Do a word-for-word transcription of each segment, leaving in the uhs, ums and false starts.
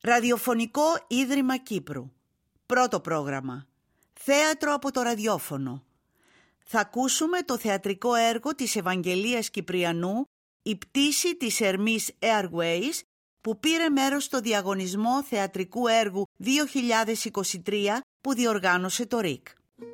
Ραδιοφωνικό Ίδρυμα Κύπρου. Πρώτο πρόγραμμα. Θέατρο από το ραδιόφωνο. Θα ακούσουμε το θεατρικό έργο της Ευαγγελίας Κυπριανού «Η πτήση της Ερμής Airways», που πήρε μέρος στο διαγωνισμό θεατρικού έργου δύο χιλιάδες είκοσι τρία που διοργάνωσε το ΡΙΚ.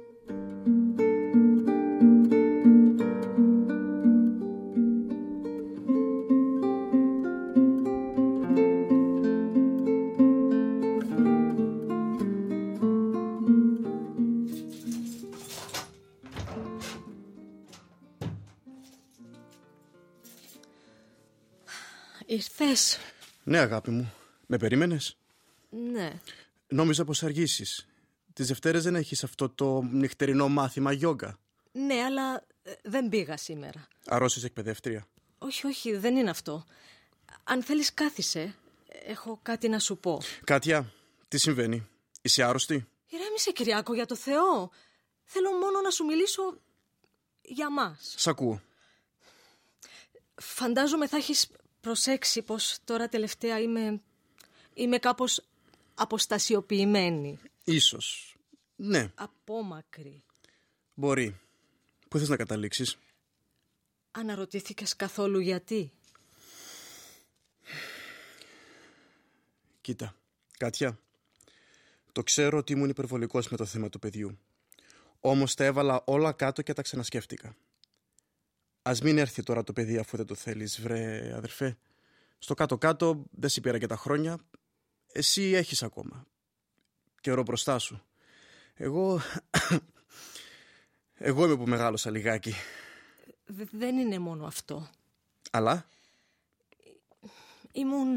Ήρθες? Ναι, αγάπη μου. Με περίμενες? Ναι. Νόμιζα πως αργήσεις. Τις Δευτέρες δεν έχεις αυτό το νυχτερινό μάθημα γιόγκα? Ναι, αλλά ε, δεν πήγα σήμερα. Αρρώσεις εκπαιδεύτρια? Όχι, όχι, δεν είναι αυτό. Αν θέλεις κάθισε. Έχω κάτι να σου πω. Κάτια, τι συμβαίνει? Είσαι άρρωστη? Ηρέμησε, Κυριάκο, για το Θεό. Θέλω μόνο να σου μιλήσω για μας. Σ' ακούω. Φαντάζομαι θα έχεις προσέξει πως τώρα τελευταία είμαι, είμαι κάπως αποστασιοποιημένη. Ίσως. Ναι. Απόμακρη. Μπορεί. Πού θες να καταλήξεις? Αναρωτήθηκες καθόλου γιατί? Κοίτα, Κάτια, το ξέρω ότι ήμουν υπερβολικός με το θέμα του παιδιού. Όμως τα έβαλα όλα κάτω και τα ξανασκέφτηκα. Ας μην έρθει τώρα το παιδί αφού δεν το θέλεις, βρε αδερφέ. Στο κάτω-κάτω δεν σε πήρα και τα χρόνια. Εσύ έχεις ακόμα καιρό μπροστά σου. Εγώ... Εγώ είμαι που μεγάλωσα λιγάκι. Δε, δεν είναι μόνο αυτό. Αλλά? Ήμουν...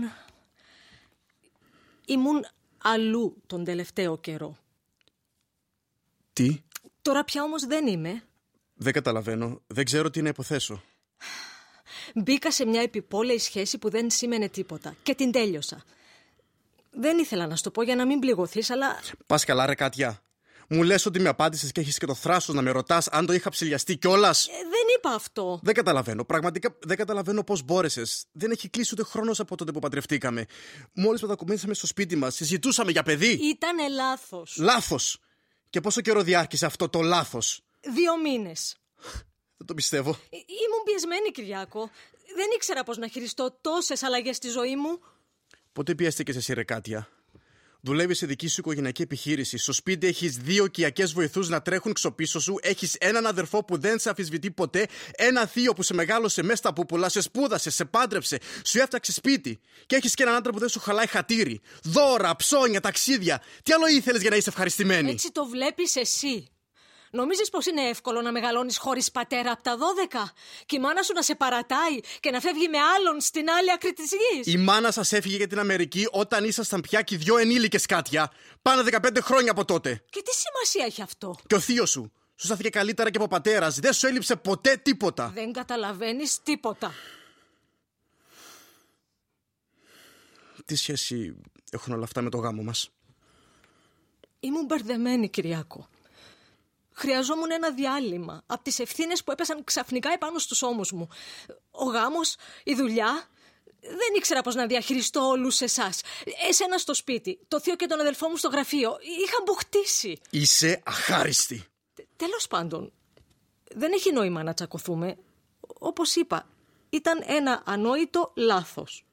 Ήμουν αλλού τον τελευταίο καιρό. Τι? Τώρα πια όμως δεν είμαι. Δεν καταλαβαίνω. Δεν ξέρω τι να υποθέσω. Μπήκα σε μια επιπόλαιη σχέση που δεν σήμαινε τίποτα και την τέλειωσα. Δεν ήθελα να σου το πω για να μην πληγωθείς, αλλά... Πας καλά, ρε Κάτια. Μου λες ότι με απάντησες και έχεις και το θράσος να με ρωτάς αν το είχα ψηλιαστεί κιόλας? Ε, δεν είπα αυτό. Δεν καταλαβαίνω. Πραγματικά δεν καταλαβαίνω πώς μπόρεσες. Δεν έχει κλείσει ούτε χρόνος από τότε που παντρευτήκαμε. Μόλις μετακομίσαμε στο σπίτι μας, συζητούσαμε για παιδί. Ήτανε λάθος. Λάθος. Και πόσο καιρό διάρκησε αυτό το λάθος? Δύο μήνες. Δεν το πιστεύω. Ε, ήμουν πιεσμένη, Κυριάκο. Δεν ήξερα πώς να χειριστώ τόσες αλλαγές στη ζωή μου. Πότε πιέστηκες εσύ, ρε Κάτια? Δουλεύεις σε δική σου οικογενειακή επιχείρηση. Στο σπίτι έχεις δύο οικιακές βοηθούς να τρέχουν ξοπίσω σου. Έχεις έναν αδερφό που δεν σε αμφισβητεί ποτέ. Ένα θείο που σε μεγάλωσε μέσα στα πούπουλα. Σε σπούδασε, σε πάντρεψε, σου έφτιαξε σπίτι. Και έχεις και έναν άντρα που δεν σου χαλάει χατήρι. Δώρα, ψώνια, ταξίδια. Τι άλλο ήθελες για να είσαι ευχαριστημένη? Έτσι το βλέπεις εσύ. Νομίζεις πως είναι εύκολο να μεγαλώνεις χωρίς πατέρα από τα δώδεκα και η μάνα σου να σε παρατάει και να φεύγει με άλλον στην άλλη άκρη της γης? Η μάνα σας έφυγε για την Αμερική όταν ήσασταν πια και οι δυο ενήλικες, Κάτια. Πάνε δεκαπέντε χρόνια από τότε. Και τι σημασία έχει αυτό? Και ο θείος σου σου στάθηκε καλύτερα και από πατέρας. Δεν σου έλειψε ποτέ τίποτα. Δεν καταλαβαίνεις τίποτα. Τι σχέση έχουν όλα αυτά με το γάμο μας? Ήμουν μπερδεμένη, Κυριάκο. Χρειαζόμουν ένα διάλειμμα από τις ευθύνες που έπεσαν ξαφνικά επάνω στους ώμους μου. Ο γάμος, η δουλειά. Δεν ήξερα πώς να διαχειριστώ όλους εσάς. Εσένα στο σπίτι, το θείο και τον αδελφό μου στο γραφείο. Είχα μπουχτίσει. Είσαι αχάριστη. Τέλος πάντων, δεν έχει νόημα να τσακωθούμε. Όπως είπα, ήταν ένα ανόητο λάθος.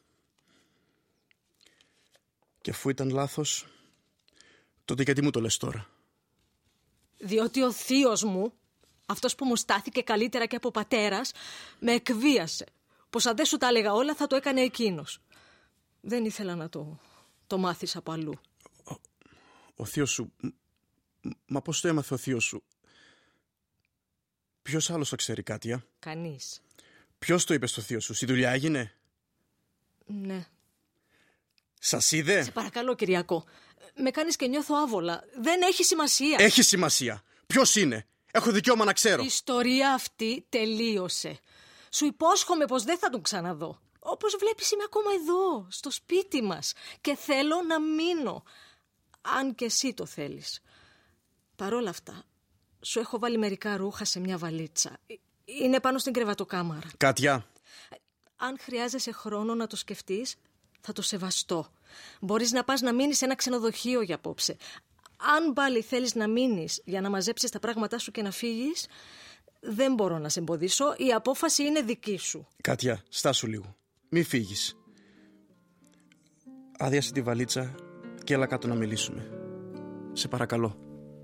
Και αφού ήταν λάθος, τότε γιατί μου το λες τώρα? Διότι ο θείος μου, αυτός που μου στάθηκε καλύτερα και από πατέρας, με εκβίασε. Πως αν δεν σου τα έλεγα όλα θα το έκανε εκείνος. Δεν ήθελα να το, το μάθεις από αλλού. Ο, ο θείος σου... Μα πώς το έμαθε ο θείος σου? Ποιος άλλος το ξέρει, Κάτια? Κανείς. Ποιος το είπε στο θείο σου? Στη δουλειά έγινε? Ναι. Σας είδε? Σε παρακαλώ, Κυριακό. Με κάνεις και νιώθω άβολα. Δεν έχει σημασία. Έχει σημασία. Ποιος είναι? Έχω δικαίωμα να ξέρω. Η ιστορία αυτή τελείωσε. Σου υπόσχομαι πως δεν θα τον ξαναδώ. Όπως βλέπεις είμαι ακόμα εδώ, στο σπίτι μας. Και θέλω να μείνω. Αν και εσύ το θέλεις. Παρ' όλα αυτά, σου έχω βάλει μερικά ρούχα σε μια βαλίτσα. Είναι πάνω στην κρεβατοκάμαρα. Κάτια. Αν χρειάζεσαι χρόνο να το σκεφτείς, θα το σεβαστώ. Μπορείς να πας να μείνεις σε ένα ξενοδοχείο για απόψε. Αν πάλι θέλεις να μείνεις για να μαζέψεις τα πράγματά σου και να φύγεις, δεν μπορώ να σε εμποδίσω. Η απόφαση είναι δική σου. Κάτια, στάσου λίγο. Μη φύγεις. Άδειασε τη βαλίτσα και έλα κάτω να μιλήσουμε. Σε παρακαλώ.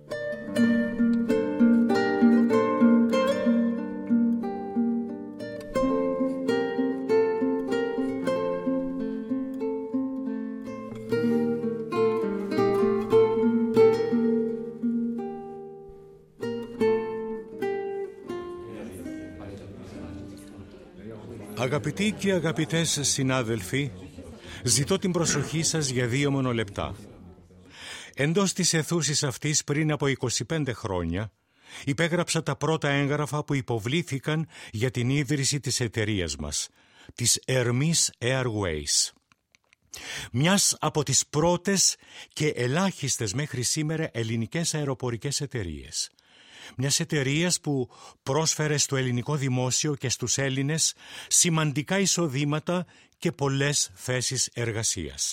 Αγαπητοί και αγαπητές συνάδελφοι, ζητώ την προσοχή σας για δύο μόνο λεπτά. Εντός της αιθούσης αυτής πριν από είκοσι πέντε χρόνια υπέγραψα τα πρώτα έγγραφα που υποβλήθηκαν για την ίδρυση της εταιρείας μας, της Hermes Airways. Μιας από τις πρώτες και ελάχιστες μέχρι σήμερα ελληνικές αεροπορικές εταιρείες. Μιας εταιρείας που πρόσφερε στο ελληνικό δημόσιο και στους Έλληνες σημαντικά εισοδήματα και πολλές θέσεις εργασίας.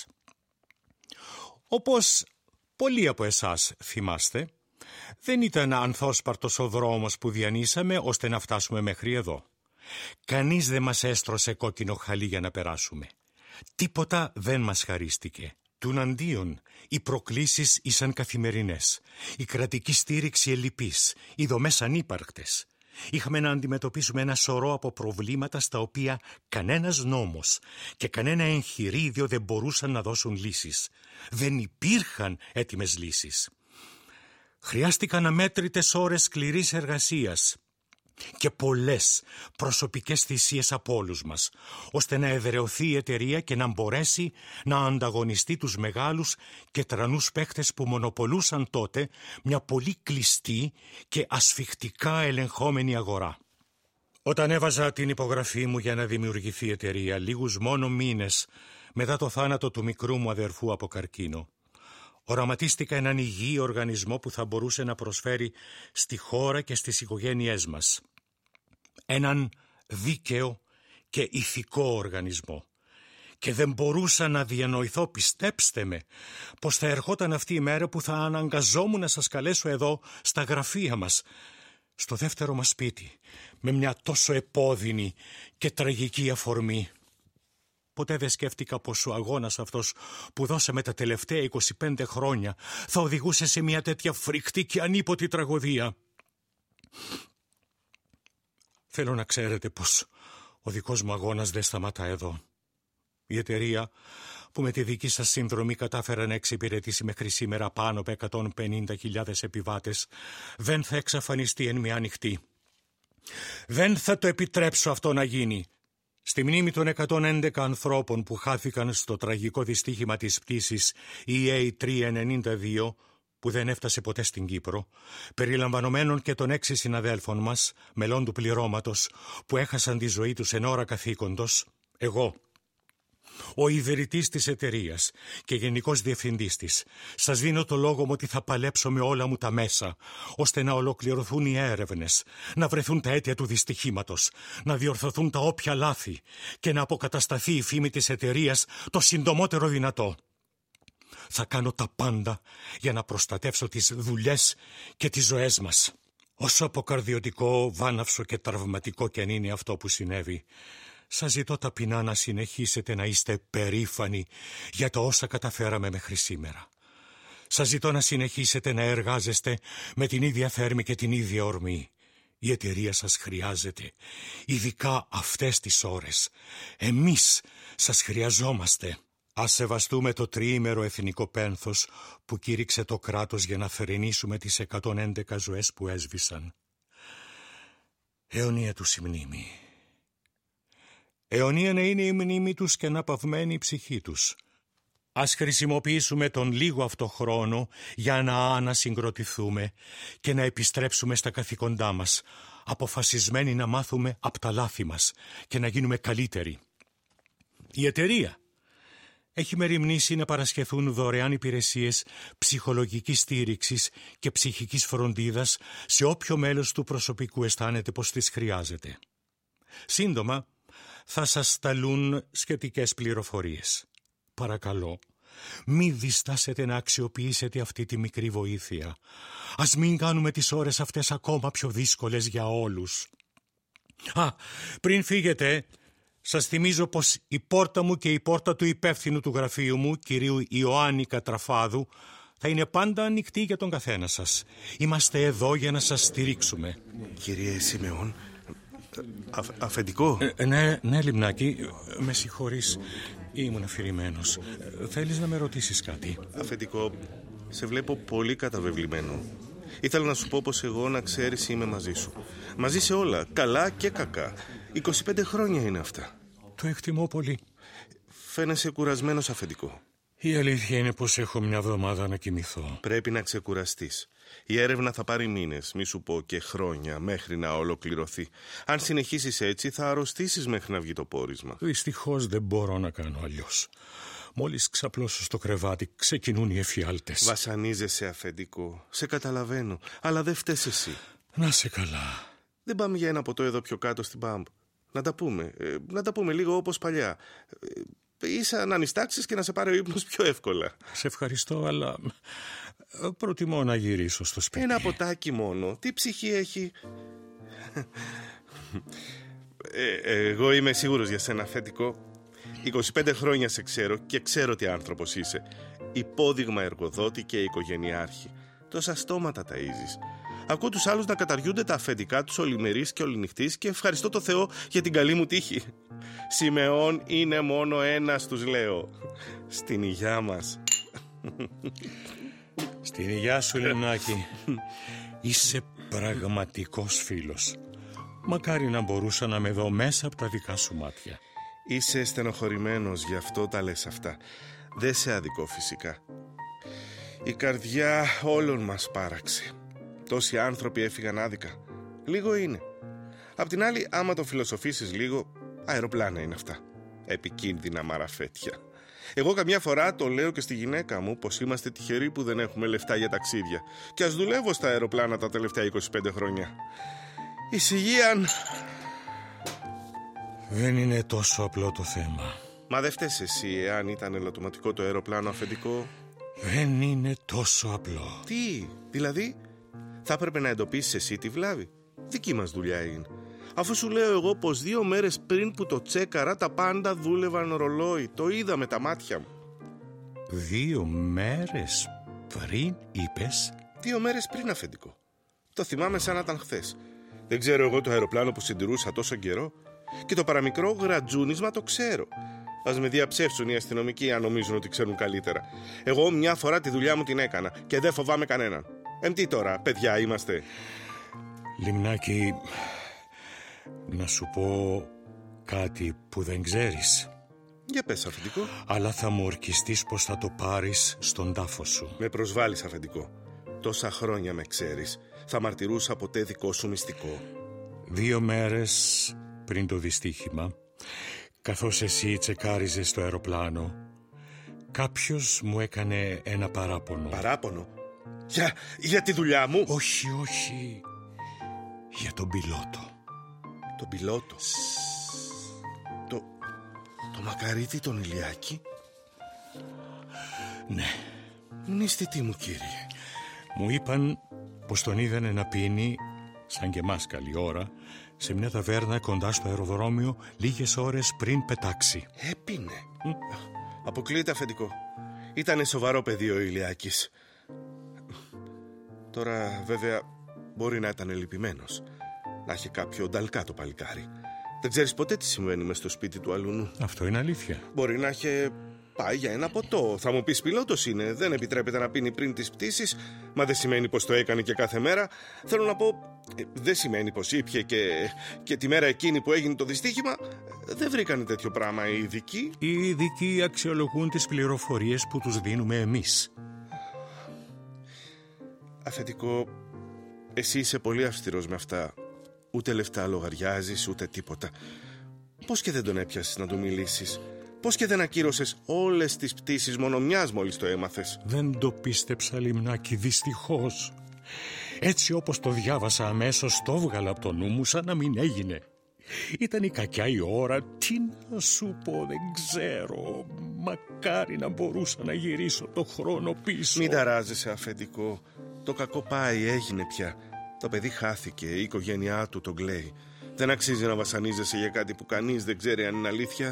Όπως πολλοί από εσάς θυμάστε, δεν ήταν ανθόσπαρτος ο δρόμος που διανύσαμε ώστε να φτάσουμε μέχρι εδώ. Κανείς δεν μας έστρωσε κόκκινο χαλί για να περάσουμε. Τίποτα δεν μας χαρίστηκε. Τουναντίον, οι προκλήσεις ήσαν καθημερινές, η κρατική στήριξη ελλειπής, οι δομές ανύπαρκτες. Είχαμε να αντιμετωπίσουμε ένα σωρό από προβλήματα στα οποία κανένας νόμος και κανένα εγχειρίδιο δεν μπορούσαν να δώσουν λύσεις. Δεν υπήρχαν έτοιμες λύσεις. Χρειάστηκαν αμέτρητες ώρες σκληρής εργασίας και πολλές προσωπικές θυσίες από όλους μας, ώστε να εδραιωθεί η εταιρεία και να μπορέσει να ανταγωνιστεί τους μεγάλους και τρανούς παίχτες που μονοπολούσαν τότε μια πολύ κλειστή και ασφιχτικά ελεγχόμενη αγορά. Όταν έβαζα την υπογραφή μου για να δημιουργηθεί η εταιρεία, λίγους μόνο μήνες μετά το θάνατο του μικρού μου αδερφού από καρκίνο, οραματίστηκα έναν υγιή οργανισμό που θα μπορούσε να προσφέρει στη χώρα και στις οικογένειές μας έναν δίκαιο και ηθικό οργανισμό. Και δεν μπορούσα να διανοηθώ, πιστέψτε με, πως θα ερχόταν αυτή η μέρα που θα αναγκαζόμουν να σας καλέσω εδώ στα γραφεία μας, στο δεύτερο μας σπίτι, με μια τόσο επώδυνη και τραγική αφορμή. Ποτέ δεν σκέφτηκα πως ο αγώνας αυτός που δώσαμε τα τελευταία είκοσι πέντε χρόνια θα οδηγούσε σε μια τέτοια φρικτή και ανίποτη τραγωδία. Θέλω να ξέρετε πως ο δικός μου αγώνας δεν σταματά εδώ. Η εταιρεία που με τη δική σας συνδρομή κατάφερα να εξυπηρετήσει μέχρι σήμερα πάνω από εκατόν πενήντα χιλιάδες επιβάτες δεν θα εξαφανιστεί εν μια νυχτή. Δεν θα το επιτρέψω αυτό να γίνει. Στη μνήμη των εκατόν έντεκα ανθρώπων που χάθηκαν στο τραγικό δυστύχημα της πτήσης ι έι τριακόσια ενενήντα δύο που δεν έφτασε ποτέ στην Κύπρο, περιλαμβανομένων και των έξι συναδέλφων μας, μελών του πληρώματος, που έχασαν τη ζωή τους εν ώρα καθήκοντος, εγώ, ο ιδρυτής της εταιρείας και γενικός διευθυντής της, σας δίνω το λόγο μου ότι θα παλέψω με όλα μου τα μέσα, ώστε να ολοκληρωθούν οι έρευνες, να βρεθούν τα αίτια του δυστυχήματος, να διορθωθούν τα όποια λάθη και να αποκατασταθεί η φήμη της εταιρείας το συντομότερο δυνατό. Θα κάνω τα πάντα για να προστατεύσω τις δουλειές και τις ζωές μας. Όσο αποκαρδιωτικό, βάναυσο και τραυματικό κι αν είναι αυτό που συνέβη, σας ζητώ ταπεινά να συνεχίσετε να είστε περήφανοι για το όσα καταφέραμε μέχρι σήμερα. Σας ζητώ να συνεχίσετε να εργάζεστε με την ίδια θέρμη και την ίδια ορμή. Η εταιρεία σας χρειάζεται, ειδικά αυτές τις ώρες. Εμείς σας χρειαζόμαστε. Ας σεβαστούμε το τριήμερο εθνικό πένθος που κήρυξε το κράτος για να θρηνήσουμε τις εκατόν έντεκα ζωές που έσβησαν. Αιωνία τους η μνήμη. Αιωνία να είναι η μνήμη τους και να παυμένη η ψυχή τους. Ας χρησιμοποιήσουμε τον λίγο αυτό χρόνο για να ανασυγκροτηθούμε και να επιστρέψουμε στα καθήκοντά μας, αποφασισμένοι να μάθουμε από τα λάθη μας και να γίνουμε καλύτεροι. Η εταιρεία έχει μεριμνήσει να παρασχεθούν δωρεάν υπηρεσίες ψυχολογικής στήριξης και ψυχικής φροντίδας σε όποιο μέλος του προσωπικού αισθάνεται πως τις χρειάζεται. Σύντομα θα σας σταλούν σχετικές πληροφορίες. Παρακαλώ, Μη διστάσετε να αξιοποιήσετε αυτή τη μικρή βοήθεια. Ας μην κάνουμε τις ώρες αυτές ακόμα πιο δύσκολες για όλους. Α, πριν φύγετε, σας θυμίζω πως η πόρτα μου και η πόρτα του υπεύθυνου του γραφείου μου, κυρίου Ιωάννη Κατραφάδου, θα είναι πάντα ανοιχτή για τον καθένα σας. Είμαστε εδώ για να σας στηρίξουμε. Κύριε Σιμεών, α, αφεντικό. Ε, ναι, ναι, Λιμνάκη, με συγχωρείς. Ήμουν αφηρημένος. Ε, θέλεις να με ρωτήσεις κάτι? Αφεντικό, σε βλέπω πολύ καταβεβλημένο. Ήθελα να σου πω πως εγώ, να ξέρεις, είμαι μαζί σου. Μαζί σε όλα, καλά και κακά. είκοσι πέντε χρόνια είναι αυτά. Το εκτιμώ πολύ. Φαίνεσαι κουρασμένος, αφεντικό. Η αλήθεια είναι πως έχω μια εβδομάδα να κοιμηθώ. Πρέπει να ξεκουραστείς. Η έρευνα θα πάρει μήνες, μη σου πω και χρόνια, μέχρι να ολοκληρωθεί. Αν συνεχίσεις έτσι, θα αρρωστήσεις μέχρι να βγει το πόρισμα. Δυστυχώς δεν μπορώ να κάνω αλλιώς. Μόλις ξαπλώσω στο κρεβάτι, ξεκινούν οι εφιάλτες. Βασανίζεσαι, αφεντικό. Σε καταλαβαίνω, αλλά δεν φταίς εσύ. Να σε καλά. Δεν πάμε για ένα ποτό εδώ πιο κάτω στην Πάμπ? Να τα πούμε, ε, να τα πούμε λίγο όπως παλιά. Ε, ίσα να νηστάξεις και να σε πάρει ο ύπνος πιο εύκολα. Σε ευχαριστώ, αλλά προτιμώ να γυρίσω στο σπίτι. Ένα ποτάκι μόνο. Τι ψυχή έχει. ε, εγώ είμαι σίγουρος για σένα, αφεντικό. είκοσι πέντε χρόνια σε ξέρω και ξέρω τι άνθρωπος είσαι. Υπόδειγμα εργοδότη και οικογενειάρχη. Τόσα στόματα ταΐζεις. Ακούω τους άλλους να καταργούνται τα αφεντικά τους ολημερής και οληνυχτής και ευχαριστώ το Θεό για την καλή μου τύχη. Σιμεών είναι μόνο ένας, τους λέω. Στην υγειά μας. Στην υγειά σου, Λιμνάκη. Είσαι πραγματικός φίλος. Μακάρι να μπορούσα να με δω μέσα από τα δικά σου μάτια. Είσαι στενοχωρημένος, γι' αυτό τα λες αυτά. Δεν σε αδικό φυσικά. Η καρδιά όλων μας πάραξε. Τόσοι άνθρωποι έφυγαν άδικα. Λίγο είναι. Απ' την άλλη, άμα το φιλοσοφήσεις λίγο, αεροπλάνα είναι αυτά. Επικίνδυνα μαραφέτια. Εγώ καμιά φορά το λέω και στη γυναίκα μου πως είμαστε τυχεροί που δεν έχουμε λεφτά για ταξίδια. Και ας δουλεύω στα αεροπλάνα τα τελευταία είκοσι πέντε χρόνια. Εισηγείαν. Δεν είναι τόσο απλό το θέμα. Μα δεν φταίς εσύ εάν ήταν ελαττωματικό το αεροπλάνο, αφεντικό. Δεν είναι τόσο απλό. Τι, δηλαδή, θα έπρεπε να εντοπίσεις εσύ τη βλάβη? Δική μας δουλειά είναι. Αφού σου λέω εγώ πως δύο μέρες πριν που το τσέκαρα τα πάντα δούλευαν ρολόι. Το είδα με τα μάτια μου. Δύο μέρες πριν είπες? Δύο μέρες πριν, αφεντικό. Το θυμάμαι σαν να ήταν χθες. Δεν ξέρω εγώ το αεροπλάνο που συντηρούσα τόσο καιρό. Και το παραμικρό γρατζούνισμα το ξέρω. Ας με διαψεύσουν οι αστυνομικοί αν νομίζουν ότι ξέρουν καλύτερα. Εγώ μια φορά τη δουλειά μου την έκανα και δεν φοβάμαι κανέναν. Εμ τι τώρα, παιδιά είμαστε? Λιμνάκη, να σου πω κάτι που δεν ξέρεις. Για πες, αφεντικό. Αλλά θα μου ορκιστείς πως θα το πάρεις στον τάφο σου. Με προσβάλλεις, αφεντικό. Τόσα χρόνια με ξέρεις. Θα μαρτυρούσα ποτέ δικό σου μυστικό. Δύο μέρες πριν το δυστύχημα, καθώς εσύ τσεκάριζες το αεροπλάνο, κάποιος μου έκανε ένα παράπονο. Παράπονο? Για, για τη δουλειά μου? Όχι, όχι. Για τον πιλότο. Τον πιλότο? Το, το μακαρίτι τον Ηλιάκη? Ναι. Νηστητή μου, κύριε. Μου είπαν πως τον είδανε να πίνει, σαν και εμάς καλή ώρα, σε μια ταβέρνα κοντά στο αεροδρόμιο λίγες ώρες πριν πετάξει. Έπινε. Mm. Αποκλείεται, αφεντικό. Ήτανε σοβαρό παιδί ο Ηλιάκης. Τώρα βέβαια μπορεί να ήταν λυπημένος. Να έχει κάποιο νταλκά το παλικάρι. Δεν ξέρεις ποτέ τι συμβαίνει μες στο σπίτι του αλουνού. Αυτό είναι αλήθεια. Μπορεί να είχε πάει για ένα ποτό. Θα μου πεις, πιλότος είναι, δεν επιτρέπεται να πίνει πριν τις πτήσεις. Μα δεν σημαίνει πως το έκανε και κάθε μέρα. Θέλω να πω, δεν σημαίνει πως ήπιε και, και τη μέρα εκείνη που έγινε το δυστύχημα. Δεν βρήκανε τέτοιο πράγμα οι ειδικοί. Οι ειδικοί αξιολογούν τις πληροφορίες που τους δίνουμε εμείς. Αφεντικό, εσύ είσαι πολύ αυστηρός με αυτά. Ούτε λεφτά λογαριάζεις, ούτε τίποτα. Πώς και δεν τον έπιασες να του μιλήσεις? Πώς και δεν ακύρωσες όλες τις πτήσεις μόνο μιας μόλις το έμαθες? Δεν το πίστεψα, Λιμνάκη, δυστυχώς. Έτσι όπως το διάβασα αμέσως, το έβγαλα από το νου μου σαν να μην έγινε. Ήταν η κακιά η ώρα, τι να σου πω, δεν ξέρω. Μακάρι να μπορούσα να γυρίσω το χρόνο πίσω. Μην ταράζεσαι, αφεντικό. Το κακό πάει, έγινε πια. Το παιδί χάθηκε, η οικογένειά του τον κλαίει. Δεν αξίζει να βασανίζεσαι για κάτι που κανείς δεν ξέρει αν είναι αλήθεια.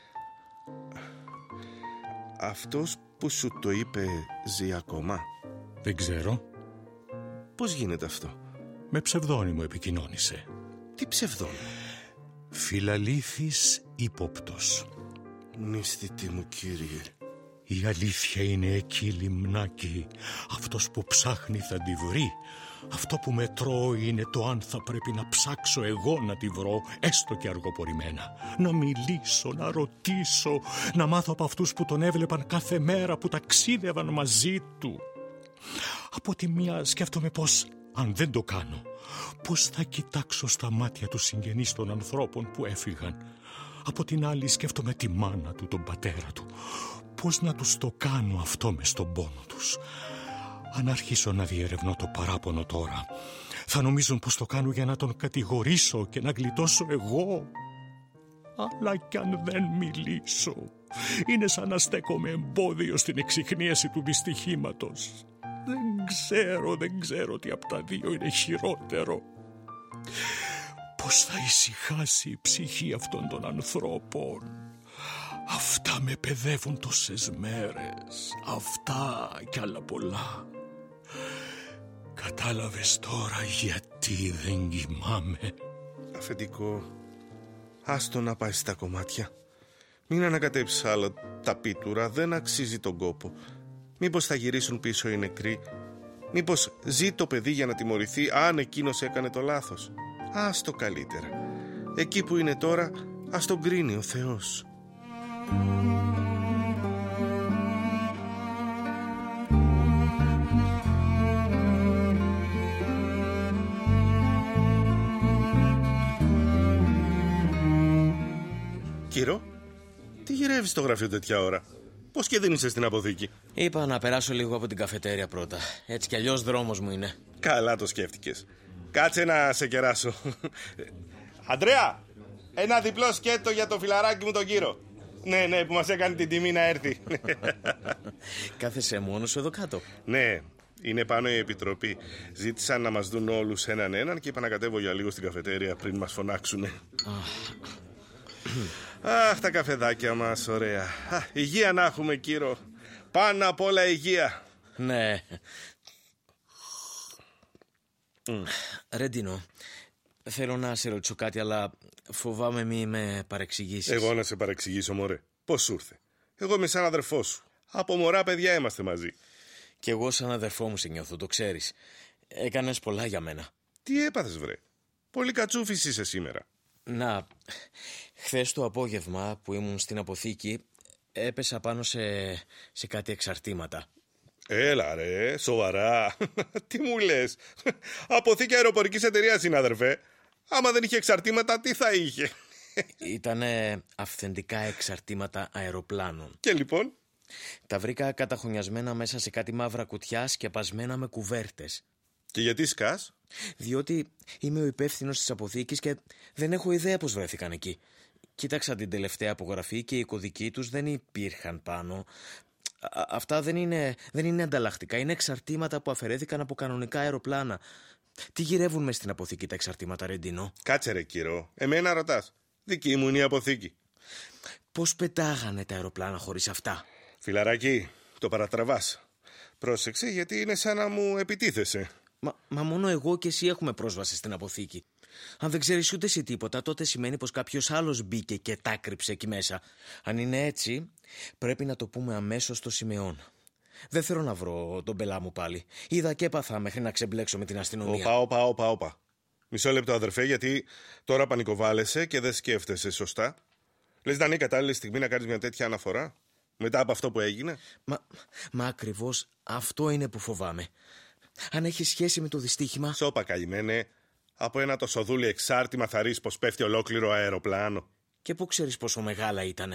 Αυτός που σου το είπε ζει ακόμα? Δεν ξέρω. Πώς γίνεται αυτό? Με ψευδόνυμο επικοινώνησε. Τι ψευδόνυμο? Φιλαλήθης ύποπτος. Νηστητή μου, κύριε. Η αλήθεια είναι εκεί, λιμνάκι. Αυτός που ψάχνει θα τη βρει. Αυτό που μετρώ είναι το αν θα πρέπει να ψάξω εγώ να τη βρω, έστω και αργοπορημένα. Να μιλήσω, να ρωτήσω, να μάθω από αυτούς που τον έβλεπαν κάθε μέρα, που ταξίδευαν μαζί του. Από τη μία σκέφτομαι πως, αν δεν το κάνω, πως θα κοιτάξω στα μάτια του συγγενείς των ανθρώπων που έφυγαν. Από την άλλη σκέφτομαι τη μάνα του, τον πατέρα του. Πώς να τους το κάνω αυτό μες στον πόνο τους. Αν αρχίσω να διερευνώ το παράπονο τώρα, θα νομίζουν πως το κάνω για να τον κατηγορήσω και να γλιτώσω εγώ. Αλλά κι αν δεν μιλήσω, είναι σαν να στέκομαι εμπόδιο στην εξιχνίαση του δυστυχήματος. Δεν ξέρω, δεν ξέρω τι απ' τα δύο είναι χειρότερο. Πώς θα ησυχάσει η ψυχή αυτών των ανθρώπων. Αυτά με παιδεύουν τόσες μέρες. Αυτά κι άλλα πολλά. Κατάλαβες τώρα γιατί δεν κοιμάμαι? Αφεντικό, άστο να πάει στα κομμάτια. Μην ανακατέψεις άλλο τα πίτουρα, δεν αξίζει τον κόπο. Μήπως θα γυρίσουν πίσω οι νεκροί? Μήπως ζει το παιδί για να τιμωρηθεί αν εκείνος έκανε το λάθος? Άστο καλύτερα. Εκεί που είναι τώρα, ας τον κρίνει ο Θεός. Κύρο, τι γυρεύεις στο γραφείο τέτοια ώρα? Πώς και δεν είσαι στην αποθήκη? Είπα να περάσω λίγο από την καφετέρια πρώτα. Έτσι κι αλλιώς δρόμος μου είναι. Καλά το σκέφτηκες. Κάτσε να σε κεράσω. Αντρέα, ένα διπλό σκέτο για το φιλαράκι μου τον Κύρο. Ναι, ναι, που μας έκανε την τιμή να έρθει. Κάθεσαι μόνος σου εδώ κάτω? Ναι, είναι πάνω η επιτροπή. Ζήτησαν να μας δουν όλους έναν έναν και είπα να κατέβω για λίγο στην καφετέρια πριν μας φωνάξουνε. Αχ, τα καφεδάκια μας, ωραία. Α, υγεία να έχουμε, Κύρο. Πάνω απ' όλα υγεία. Ναι. Mm. Ρεντίνο, θέλω να σε ρωτήσω κάτι, αλλά φοβάμαι μη με παρεξηγήσεις. Εγώ να σε παρεξηγήσω, μωρέ? Πώς σου ήρθε? Εγώ είμαι σαν αδερφός σου. Από μωρά παιδιά είμαστε μαζί. Κι εγώ σαν αδερφό μου σε νιώθω, το ξέρεις. Έκανες πολλά για μένα. Τι έπαθες, βρε? Πολύ κατσούφης είσαι σήμερα. Να, χθες το απόγευμα που ήμουν στην αποθήκη έπεσα πάνω σε, σε κάτι εξαρτήματα. Έλα ρε, σοβαρά? Τι μου λες? Αποθήκη αεροπορικής εταιρείας είναι, αδερφέ. Άμα δεν είχε εξαρτήματα, τι θα είχε? Ήτανε αυθεντικά εξαρτήματα αεροπλάνων. Και λοιπόν? Τα βρήκα καταχωνιασμένα μέσα σε κάτι μαύρα κουτιά σκεπασμένα με κουβέρτες. Και γιατί σκάς? Διότι είμαι ο υπεύθυνος της αποθήκης και δεν έχω ιδέα πώς βρέθηκαν εκεί. Κοίταξα την τελευταία απογραφή και οι κωδικοί τους δεν υπήρχαν πάνω. Α, αυτά δεν είναι, δεν είναι ανταλλακτικά. Είναι εξαρτήματα που αφαιρέθηκαν από κανονικά αεροπλάνα. Τι γυρεύουν μες στην αποθήκη τα εξαρτήματα, Ρεντίνο? Κάτσε ρε Κύρο, εμένα ρωτάς? Δική μου είναι η αποθήκη. Πώς πετάγανε τα αεροπλάνα χωρίς αυτά? Φιλαράκι, το παρατραβάς. Πρόσεξε, γιατί είναι σαν να μου επιτίθεσαι. Μα, μα μόνο εγώ και εσύ έχουμε πρόσβαση στην αποθήκη. Αν δεν ξέρεις ούτε εσύ τίποτα, τότε σημαίνει πως κάποιος άλλος μπήκε και τα κρύψε εκεί μέσα. Αν είναι έτσι, πρέπει να το πούμε αμέσως στο Σιμεών. Δεν θέλω να βρω τον πελά μου πάλι. Είδα και έπαθα μέχρι να ξεμπλέξω με την αστυνομία. Όπα, όπα, όπα, όπα. Μισό λεπτό, αδερφέ, γιατί τώρα πανικοβάλλεσαι και δεν σκέφτεσαι σωστά. Λες να είναι η κατάλληλη στιγμή να κάνεις μια τέτοια αναφορά μετά από αυτό που έγινε? Μα, μα ακριβώς αυτό είναι που φοβάμαι. Αν έχει σχέση με το δυστύχημα. Σώπα, καημένε. Από ένα το σοδούλι εξάρτημα θα ρεις πως πέφτει ολόκληρο αεροπλάνο. Και πού ξέρεις πόσο μεγάλα ήτανε?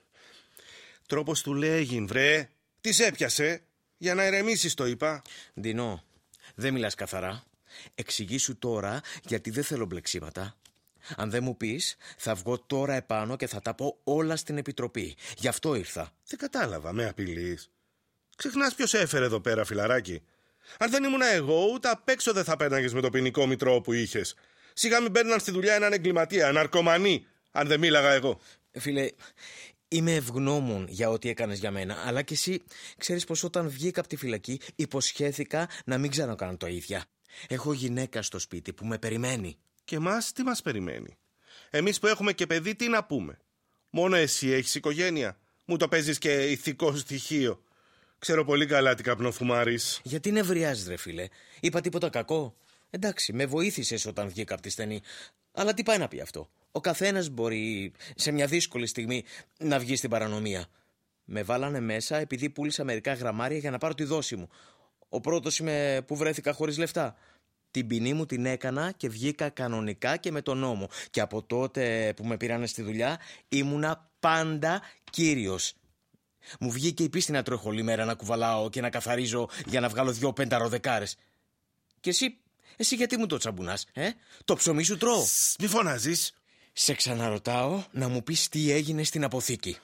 Τρόπος του λέγειν, βρε. Τι σε έπιασε? Για να ηρεμήσεις το είπα. Ντινό, δεν μιλάς καθαρά. Εξηγήσου τώρα, γιατί δεν θέλω μπλεξίματα. Αν δεν μου πεις, θα βγω τώρα επάνω και θα τα πω όλα στην Επιτροπή. Γι' αυτό ήρθα. Δεν κατάλαβα, με απειλείς? Ξεχνάς ποιος έφερε εδώ πέρα, φιλαράκι? Αν δεν ήμουν εγώ, ούτε απ' έξω δεν θα πέρναγες με το ποινικό μητρό που είχες. Σιγά μην παίρναν στη δουλειά έναν εγκληματία, ναρκωμανή, αν δεν μίλαγα εγώ. Φίλε, είμαι ευγνώμων για ό,τι έκανες για μένα, αλλά κι εσύ ξέρεις πως όταν βγήκα από τη φυλακή υποσχέθηκα να μην ξανακάνω το ίδια. Έχω γυναίκα στο σπίτι που με περιμένει. Και εμάς τι μας περιμένει? Εμείς που έχουμε και παιδί, τι να πούμε? Μόνο εσύ έχεις οικογένεια? Μου το παίζεις και ηθικό στοιχείο. Ξέρω πολύ καλά τι καπνοφουμάρεις. Γιατί νευριάζεις, ρε φίλε? Είπα τίποτα κακό? Εντάξει, με βοήθησες όταν βγήκα από τη στενή. Αλλά τι πάει να πει αυτό? Ο καθένας μπορεί σε μια δύσκολη στιγμή να βγει στην παρανομία. Με βάλανε μέσα επειδή πούλησα μερικά γραμμάρια για να πάρω τη δόση μου. Ο πρώτος είμαι που βρέθηκα χωρίς λεφτά. Την ποινή μου την έκανα και βγήκα κανονικά και με τον νόμο. Και από τότε που με πήρανε στη δουλειά ήμουνα πάντα κύριος. Μου βγήκε η πίστη να τρέχω όλη μέρα να κουβαλάω και να καθαρίζω για να βγάλω δυο πενταροδεκάρες. Και εσύ, εσύ γιατί μου το τσαμπουνάς, ε? Το ψωμί σου τρώω. Σ, μη φωνάζεις. Σε ξαναρωτάω να μου πεις τι έγινε στην αποθήκη.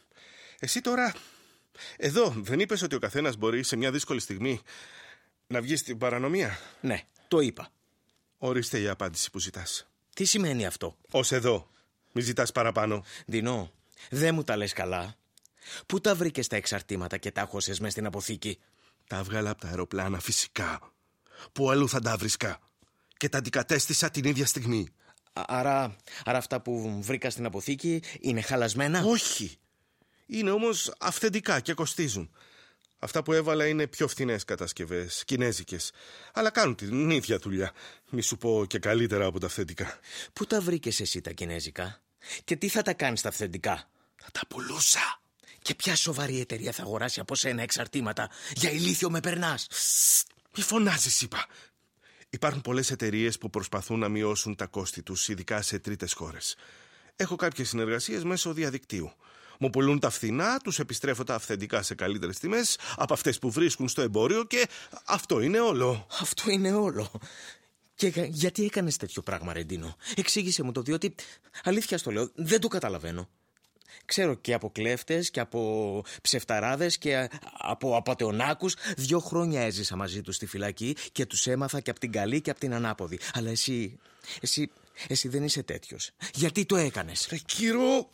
Εσύ τώρα, εδώ δεν είπες ότι ο καθένας μπορεί σε μια δύσκολη στιγμή να βγει στην παρανομία? Ναι, το είπα. Ορίστε η απάντηση που ζητάς. Τι σημαίνει αυτό? Ως εδώ. Μη ζητάς παραπάνω. Ντινό, δεν μου τα λες καλά. Πού τα βρήκες τα εξαρτήματα και τα χώσες μες στην αποθήκη? Τα έβγαλα από τα αεροπλάνα, φυσικά. Πού αλλού θα τα βρίσκα? Και τα αντικατέστησα την ίδια στιγμή. Άρα, άρα αυτά που βρήκα στην αποθήκη είναι χαλασμένα? Όχι. Είναι όμως αυθεντικά και κοστίζουν. Αυτά που έβαλα είναι πιο φθηνές κατασκευές, κινέζικες. Αλλά κάνουν την ίδια δουλειά. Μη σου πω και καλύτερα από τα αυθεντικά. Πού τα βρήκες εσύ τα κινέζικα? Και τι θα τα κάνεις τα αυθεντικά? Θα τα πουλούσα. Και ποια σοβαρή εταιρεία θα αγοράσει από σένα εξαρτήματα? Για ηλίθιο με περνάς. Σσ, μη φωνάζεις, είπα. Υπάρχουν πολλές εταιρείες που προσπαθούν να μειώσουν τα κόστη τους, ειδικά σε τρίτες χώρες. Έχω κάποιες συνεργασίες μέσω διαδικτύου. Μου πουλούν τα φθηνά, τους επιστρέφω τα αυθεντικά σε καλύτερες τιμές από αυτές που βρίσκουν στο εμπόριο και αυτό είναι όλο. Αυτό είναι όλο. Και γιατί έκανες τέτοιο πράγμα, Ρεντίνο? Εξήγησε μου το, διότι αλήθεια στο λέω, δεν το καταλαβαίνω. Ξέρω και από κλέφτες και από ψευταράδες και από απατεωνάκους. Δύο χρόνια έζησα μαζί τους στη φυλακή και τους έμαθα και από την καλή και από την ανάποδη. Αλλά εσύ, εσύ, εσύ δεν είσαι τέτοιος. Γιατί το έκανες? Ρε Κύρο,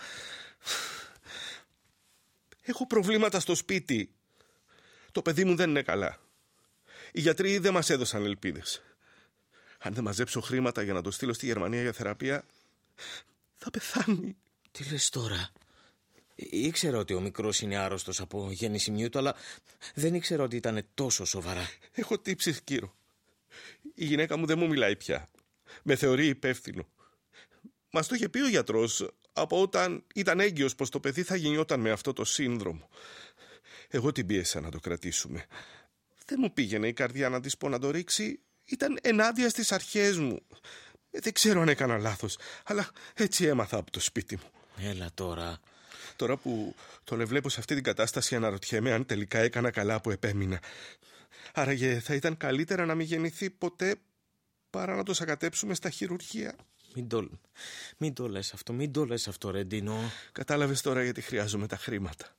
έχω προβλήματα στο σπίτι. Το παιδί μου δεν είναι καλά. Οι γιατροί δεν μας έδωσαν ελπίδες. Αν δεν μαζέψω χρήματα για να το στείλω στη Γερμανία για θεραπεία, θα πεθάνει. Τι λες τώρα? Ήξερα ότι ο μικρός είναι άρρωστος από γεννησιμιού του, αλλά δεν ήξερα ότι ήταν τόσο σοβαρά. Έχω τύψει, Κύρο. Η γυναίκα μου δεν μου μιλάει πια. Με θεωρεί υπεύθυνο. Μας το είχε πει ο γιατρός από όταν ήταν έγκυος πως το παιδί θα γεννιόταν με αυτό το σύνδρομο. Εγώ την πίεσα να το κρατήσουμε. Δεν μου πήγαινε η καρδιά να της πω να το ρίξει. Ήταν ενάντια στις αρχές μου. Δεν ξέρω αν έκανα λάθος, αλλά έτσι έμαθα από το σπίτι μου. Έλα τώρα. Τώρα που τον βλέπω σε αυτή την κατάσταση, αναρωτιέμαι αν τελικά έκανα καλά που επέμεινα. Άραγε θα ήταν καλύτερα να μην γεννηθεί ποτέ παρά να το σακατέψουμε στα χειρουργεία. Μην το, μην το λες αυτό, μην το λες αυτό, Ρεντίνο. Κατάλαβες τώρα γιατί χρειάζομαι τα χρήματα.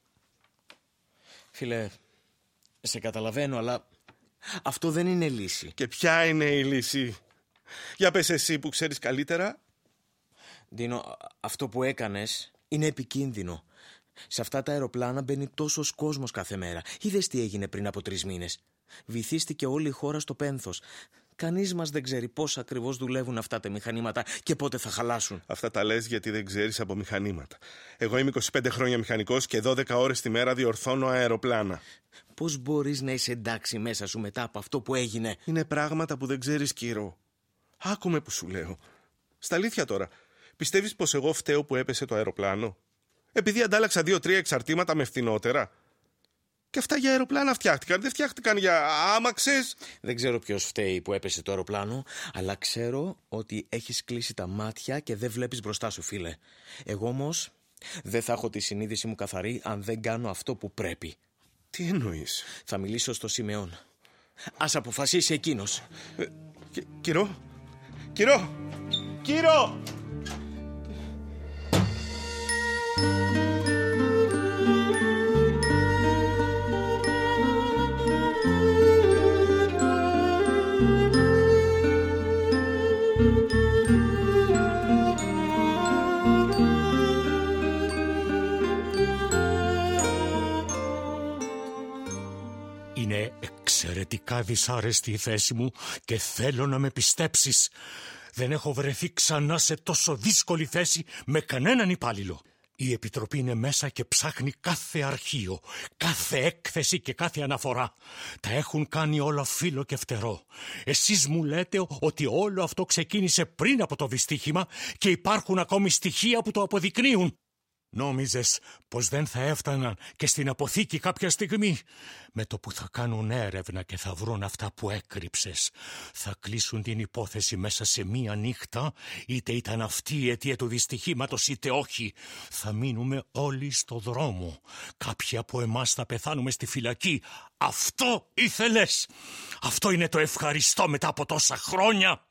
Φίλε, σε καταλαβαίνω, αλλά αυτό δεν είναι λύση. Και ποια είναι η λύση? Για πες εσύ που ξέρεις καλύτερα. Ντίνο, αυτό που έκανες είναι επικίνδυνο. Σε αυτά τα αεροπλάνα μπαίνει τόσος κόσμος κάθε μέρα. Είδες τι έγινε πριν από τρεις μήνες? Βυθίστηκε όλη η χώρα στο πένθος. Κανείς μας δεν ξέρει πώς ακριβώς δουλεύουν αυτά τα μηχανήματα και πότε θα χαλάσουν. Αυτά τα λες γιατί δεν ξέρεις από μηχανήματα. Εγώ είμαι είκοσι πέντε χρόνια μηχανικός και δώδεκα ώρες τη μέρα διορθώνω αεροπλάνα. Πώς μπορείς να είσαι εντάξει μέσα σου μετά από αυτό που έγινε? Είναι πράγματα που δεν ξέρεις, Κύρο. Άκουμε που σου λέω. Στα αλήθεια τώρα, πιστεύεις πως εγώ φταίω που έπεσε το αεροπλάνο? Επειδή αντάλλαξα δύο-τρία εξαρτήματα με φθηνότερα? Και αυτά για αεροπλάνα φτιάχτηκαν, δεν φτιάχτηκαν για άμαξες. Δεν ξέρω ποιος φταίει που έπεσε το αεροπλάνο, αλλά ξέρω ότι έχεις κλείσει τα μάτια και δεν βλέπεις μπροστά σου, φίλε. Εγώ όμως δεν θα έχω τη συνείδηση μου καθαρή αν δεν κάνω αυτό που πρέπει. Τι εννοείς? Θα μιλήσω στο Σιμεών. Ας αποφασίσει εκείνος. Ε, Κυρώ, Κυρώ, Κύρο! Είναι εξαιρετικά δυσάρεστη η θέση μου και θέλω να με πιστέψεις. Δεν έχω βρεθεί ξανά σε τόσο δύσκολη θέση με κανέναν υπάλληλο. Η Επιτροπή είναι μέσα και ψάχνει κάθε αρχείο, κάθε έκθεση και κάθε αναφορά. Τα έχουν κάνει όλα φύλλο και φτερό. Εσείς μου λέτε ότι όλο αυτό ξεκίνησε πριν από το δυστύχημα και υπάρχουν ακόμη στοιχεία που το αποδεικνύουν. Νόμιζες πως δεν θα έφταναν και στην αποθήκη κάποια στιγμή? Με το που θα κάνουν έρευνα και θα βρουν αυτά που έκρυψες, θα κλείσουν την υπόθεση μέσα σε μία νύχτα, είτε ήταν αυτή η αιτία του δυστυχήματος είτε όχι. Θα μείνουμε όλοι στο δρόμο. Κάποιοι από εμάς θα πεθάνουμε στη φυλακή. Αυτό ήθελες? Αυτό είναι το ευχαριστώ μετά από τόσα χρόνια?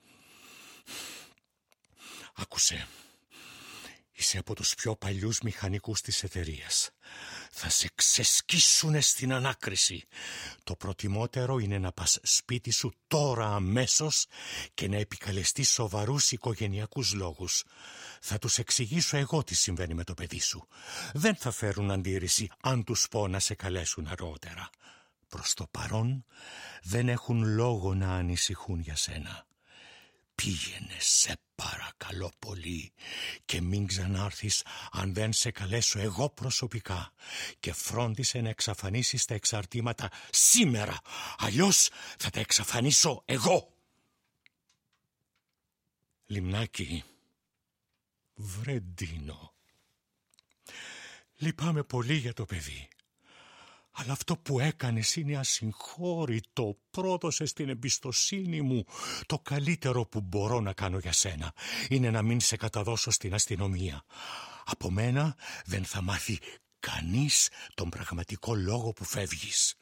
Άκουσε. Είσαι από τους πιο παλιούς μηχανικούς της εταιρείας. Θα σε ξεσκίσουνε στην ανάκριση. Το προτιμότερο είναι να πας σπίτι σου τώρα αμέσως και να επικαλεστείς σοβαρούς οικογενειακούς λόγους. Θα τους εξηγήσω εγώ τι συμβαίνει με το παιδί σου. Δεν θα φέρουν αντίρρηση αν τους πω να σε καλέσουν αργότερα. Προς το παρόν δεν έχουν λόγο να ανησυχούν για σένα. Πήγαινε, σε παρακαλώ πολύ, και μην ξανάρθεις αν δεν σε καλέσω εγώ προσωπικά, και φρόντισε να εξαφανίσεις τα εξαρτήματα σήμερα, αλλιώς θα τα εξαφανίσω εγώ. Λιμνάκι, Βρεντίνο, λυπάμαι πολύ για το παιδί. Αλλά αυτό που έκανες είναι ασυγχώρητο. Πρόδωσες την εμπιστοσύνη μου. Το καλύτερο που μπορώ να κάνω για σένα είναι να μην σε καταδώσω στην αστυνομία. Από μένα δεν θα μάθει κανείς τον πραγματικό λόγο που φεύγεις.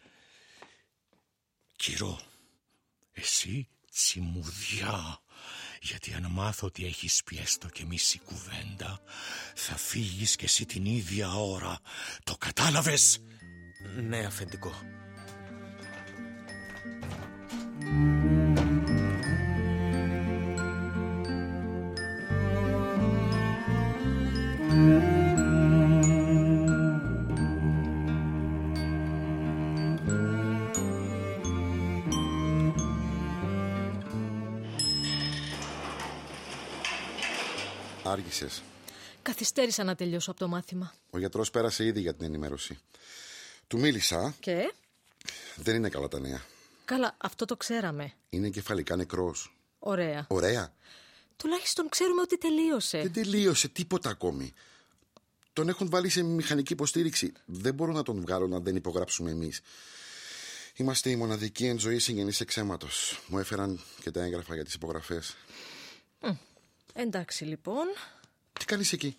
Κύρο, εσύ τσιμουδιά, γιατί αν μάθω ότι έχεις πει έστω και μισή κουβέντα, θα φύγεις και εσύ την ίδια ώρα. Το κατάλαβες? Ναι, αφεντικό. Άργησες. Καθυστέρησα να τελειώσω από το μάθημα. Ο γιατρός πέρασε ήδη για την ενημέρωση. Του μίλησα. Και? Δεν είναι καλά τα νέα. Καλά, αυτό το ξέραμε. Είναι εγκεφαλικά νεκρός. Ωραία. Ωραία. Τουλάχιστον ξέρουμε ότι τελείωσε. Δεν τελείωσε τίποτα ακόμη. Τον έχουν βάλει σε μηχανική υποστήριξη. Δεν μπορώ να τον βγάλω να δεν υπογράψουμε εμείς. Είμαστε η μοναδική εν ζωή συγγενής εξαίματος. Μου έφεραν και τα έγγραφα για τις υπογραφές. Mm. Εντάξει λοιπόν. Τι κάνεις εκεί?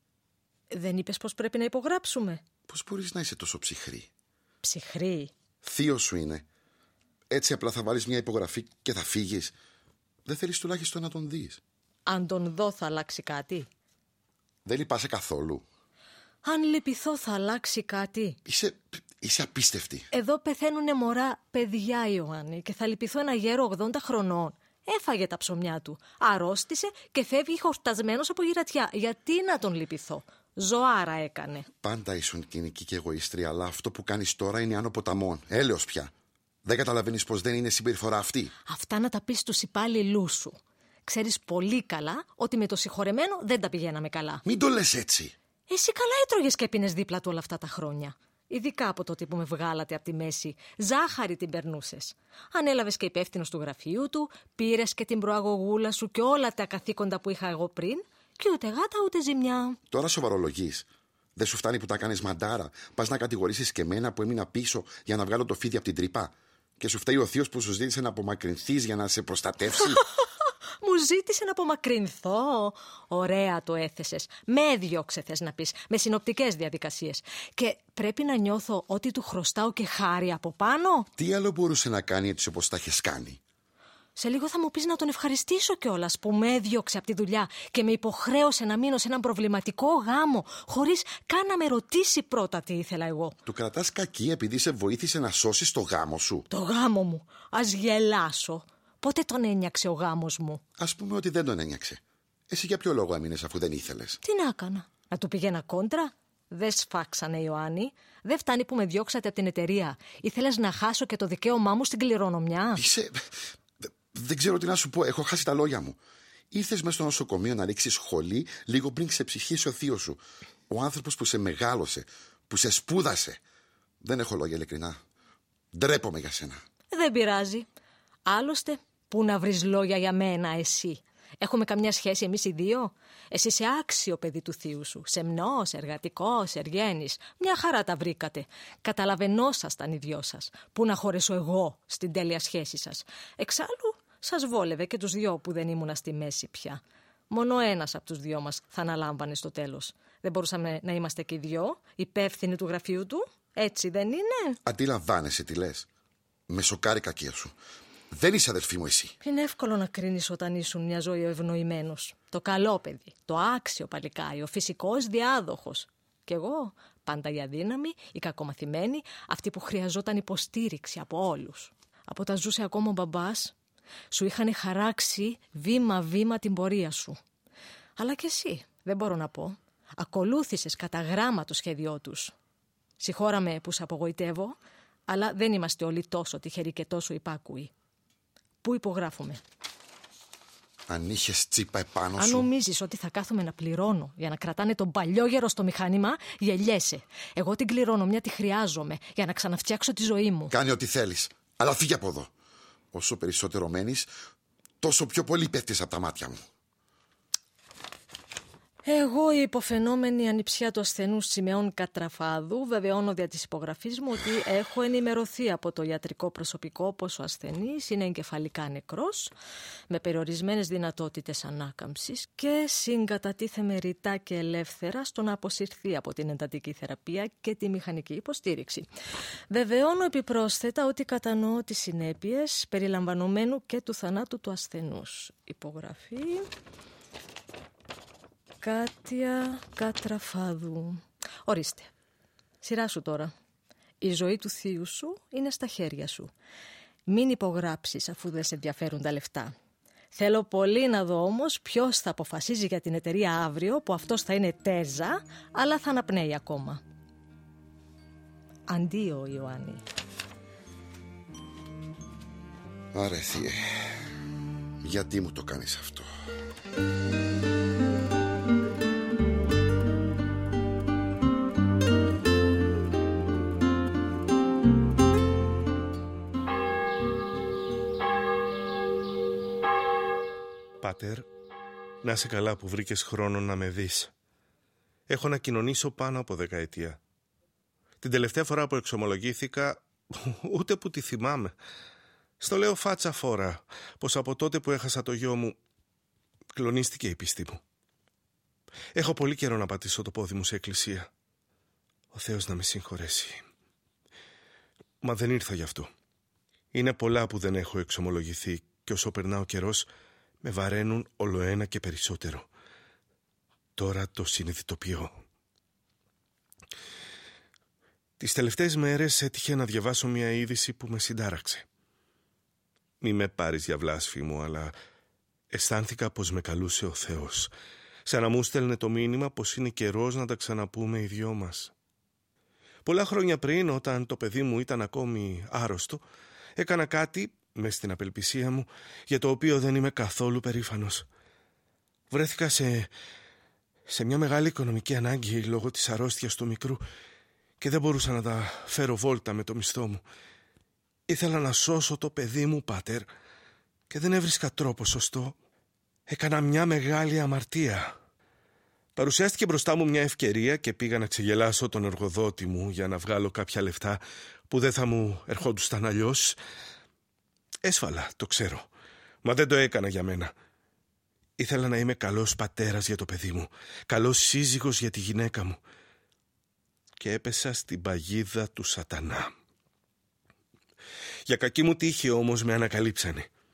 Δεν είπες πως πρέπει να υπογράψουμε? Πώς μπορείς να είσαι τόσο ψυχρή? Ψυχρή? Θείος σου είναι. Έτσι απλά θα βάλεις μια υπογραφή και θα φύγεις? Δεν θέλεις τουλάχιστον να τον δεις? Αν τον δω θα αλλάξει κάτι? Δεν λυπάσαι καθόλου? Αν λυπηθώ θα αλλάξει κάτι? Είσαι, είσαι απίστευτη. Εδώ πεθαίνουνε μωρά παιδιά, Ιωάννη, και θα λυπηθώ ένα γέρο ογδόντα χρονών. Έφαγε τα ψωμιά του, αρρώστησε και φεύγει χορτασμένος από γυρατιά. Γιατί να τον λυπηθώ? Ζωάρα έκανε. Πάντα ήσουν κοινική και εγωίστρια, αλλά αυτό που κάνεις τώρα είναι άνω ποταμών. Έλεος πια. Δεν καταλαβαίνεις πως δεν είναι συμπεριφορά αυτή? Αυτά να τα πεις στους υπάλληλούς σου. Ξέρεις πολύ καλά ότι με το συγχωρεμένο δεν τα πηγαίναμε καλά. Μην το λες έτσι. Εσύ καλά έτρωγες και έπινες δίπλα του όλα αυτά τα χρόνια. Ειδικά από τότε που με βγάλατε από τη μέση, ζάχαρη την περνούσες. Ανέλαβες και υπεύθυνος του γραφείου του, πήρες και την προαγωγούλα σου και όλα τα καθήκοντα που είχα εγώ πριν, και ούτε γάτα ούτε ζημιά. Τώρα σοβαρολογείς. Δεν σου φτάνει που τα κάνεις μαντάρα? Πας να κατηγορήσεις και εμένα που έμεινα πίσω για να βγάλω το φίδι από την τρύπα? Και σου φταίει ο θείος που σου ζήτησε να απομακρυνθείς για να σε προστατεύσει? Μου ζήτησε να απομακρυνθώ? Ωραία το έθεσες. Με έδιωξε, θες να πεις, με συνοπτικές διαδικασίες. Και πρέπει να νιώθω ότι του χρωστάω και χάρη από πάνω? Τι άλλο μπορούσε να κάνει έτσι όπως τα έχεις κάνει? Σε λίγο θα μου πεις να τον ευχαριστήσω κιόλας που με έδιωξε από τη δουλειά και με υποχρέωσε να μείνω σε έναν προβληματικό γάμο, χωρίς καν να με ρωτήσει πρώτα τι ήθελα εγώ. Του κρατάς κακή επειδή σε βοήθησε να σώσεις το γάμο σου. Το γάμο μου, ας γελάσω. Πότε τον ένιαξε ο γάμος μου? Ας πούμε ότι δεν τον ένιαξε. Εσύ για ποιο λόγο έμεινες αφού δεν ήθελες? Τι να έκανα, να του πηγαίνα κόντρα? Δεν σφάξανε, Ιωάννη. Δεν φτάνει που με διώξατε από την εταιρεία. Ήθελες να χάσω και το δικαίωμά μου στην κληρονομιά? Είσαι... Δεν ξέρω τι να σου πω, έχω χάσει τα λόγια μου. Ήρθες μέσα στο νοσοκομείο να ρίξεις σχολή λίγο πριν ξεψυχήσει ο θείος σου. Ο άνθρωπος που σε μεγάλωσε, που σε σπούδασε. Δεν έχω λόγια, ειλικρινά. Ντρέπομαι για σένα. Δεν πειράζει. Άλλωστε, πού να βρεις λόγια για μένα εσύ? Έχουμε καμιά σχέση εμείς οι δύο? Εσύ είσαι άξιο παιδί του θείου σου. Σεμνός, εργατικός, εργένης. Μια χαρά τα βρήκατε. Καταλαβαινόσασταν οι δυο σας. Πού να χωρέσω εγώ στην τέλεια σχέση σας? Εξάλλου, σας βόλευε και τους δυο που δεν ήμουνα στη μέση πια. Μόνο ένας από τους δυο μας θα αναλάμβανε στο τέλος. Δεν μπορούσαμε να είμαστε και οι δυο υπεύθυνοι του γραφείου του? Έτσι δεν είναι? Αντιλαμβάνεσαι τι λες? Με σοκάρει η κακία σου. Δεν είσαι αδερφή μου εσύ. Είναι εύκολο να κρίνεις όταν ήσουν μια ζωή ο ευνοημένος. Το καλό παιδί, το άξιο παλικάρι, ο φυσικός διάδοχος. Κι εγώ, πάντα η αδύναμη, η κακομαθημένη, αυτή που χρειαζόταν υποστήριξη από όλους. Από όταν ζούσε ακόμα ο μπαμπάς, σου είχαν χαράξει βήμα-βήμα την πορεία σου. Αλλά κι εσύ, δεν μπορώ να πω, ακολούθησες κατά γράμμα το σχέδιό τους. Συγχώραμε που σε απογοητεύω, αλλά δεν είμαστε όλοι τόσο τυχεροί και τόσο υπάκουοι. Πού υπογράφουμε? Αν είχες τσίπα επάνω Αν σου... νομίζεις ότι θα κάθομαι να πληρώνω για να κρατάνε τον παλιόγερο στο μηχάνημα, γελιέσαι. Εγώ την κληρονομιά τη χρειάζομαι για να ξαναφτιάξω τη ζωή μου. Κάνε ό,τι θέλεις, αλλά φύγε από εδώ. Όσο περισσότερο μένεις, τόσο πιο πολύ πέφτεις από τα μάτια μου. Εγώ, η υποφαινόμενη ανιψιά του ασθενού Σιμεών Κατραφάδου, βεβαιώνω δια της υπογραφής μου ότι έχω ενημερωθεί από το ιατρικό προσωπικό πως ο ασθενής είναι εγκεφαλικά νεκρός, με περιορισμένες δυνατότητες ανάκαμψης και συγκατατίθεμαι ρητά και ελεύθερα στο να αποσυρθεί από την εντατική θεραπεία και τη μηχανική υποστήριξη. Βεβαιώνω επιπρόσθετα ότι κατανοώ τις συνέπειες περιλαμβανομένου και του θανάτου του ασθενούς. Υπογραφή... Κάτια Κατραφάδου. Ορίστε. Σειρά σου τώρα. Η ζωή του θείου σου είναι στα χέρια σου. Μην υπογράψεις αφού δεν σε ενδιαφέρουν τα λεφτά. Θέλω πολύ να δω όμως ποιος θα αποφασίζει για την εταιρεία αύριο, που αυτός θα είναι τέζα, αλλά θα αναπνέει ακόμα. Αντίο, Ιωάννη. Άρε Θείε, γιατί μου το κάνεις αυτό? Πάτερ, να είσαι καλά που βρήκες χρόνο να με δεις. Έχω να κοινωνήσω πάνω από δεκαετία. Την τελευταία φορά που εξομολογήθηκα, ούτε που τη θυμάμαι. Στο λέω φάτσα φόρα, πως από τότε που έχασα το γιο μου, κλονίστηκε η πίστη μου. Έχω πολύ καιρό να πατήσω το πόδι μου σε εκκλησία. Ο Θεός να με συγχωρέσει. Μα δεν ήρθα γι' αυτό. Είναι πολλά που δεν έχω εξομολογηθεί και όσο περνά ο καιρός, με βαραίνουν ολοένα και περισσότερο. Τώρα το συνειδητοποιώ. Τις τελευταίες μέρες έτυχε να διαβάσω μια είδηση που με συντάραξε. Μη με πάρεις για βλάσφημο, αλλά αισθάνθηκα πως με καλούσε ο Θεός. Σαν να μου στέλνε το μήνυμα πως είναι καιρός να τα ξαναπούμε οι δυο μας. Πολλά χρόνια πριν, όταν το παιδί μου ήταν ακόμη άρρωστο, έκανα κάτι μες στην απελπισία μου, για το οποίο δεν είμαι καθόλου περήφανος. Βρέθηκα σε, σε μια μεγάλη οικονομική ανάγκη λόγω της αρρώστιας του μικρού και δεν μπορούσα να τα φέρω βόλτα με το μισθό μου. Ήθελα να σώσω το παιδί μου, πάτερ, και δεν έβρισκα τρόπο σωστό. Έκανα μια μεγάλη αμαρτία. Παρουσιάστηκε μπροστά μου μια ευκαιρία και πήγα να ξεγελάσω τον εργοδότη μου για να βγάλω κάποια λεφτά που δεν θα μου ερχόντουσαν αλλιώς. Έσφαλα, το ξέρω, μα δεν το έκανα για μένα. Ήθελα να είμαι καλός πατέρας για το παιδί μου, καλός σύζυγος για τη γυναίκα μου. Και έπεσα στην παγίδα του σατανά. Για κακή μου τύχη όμως με ανακαλύψανε.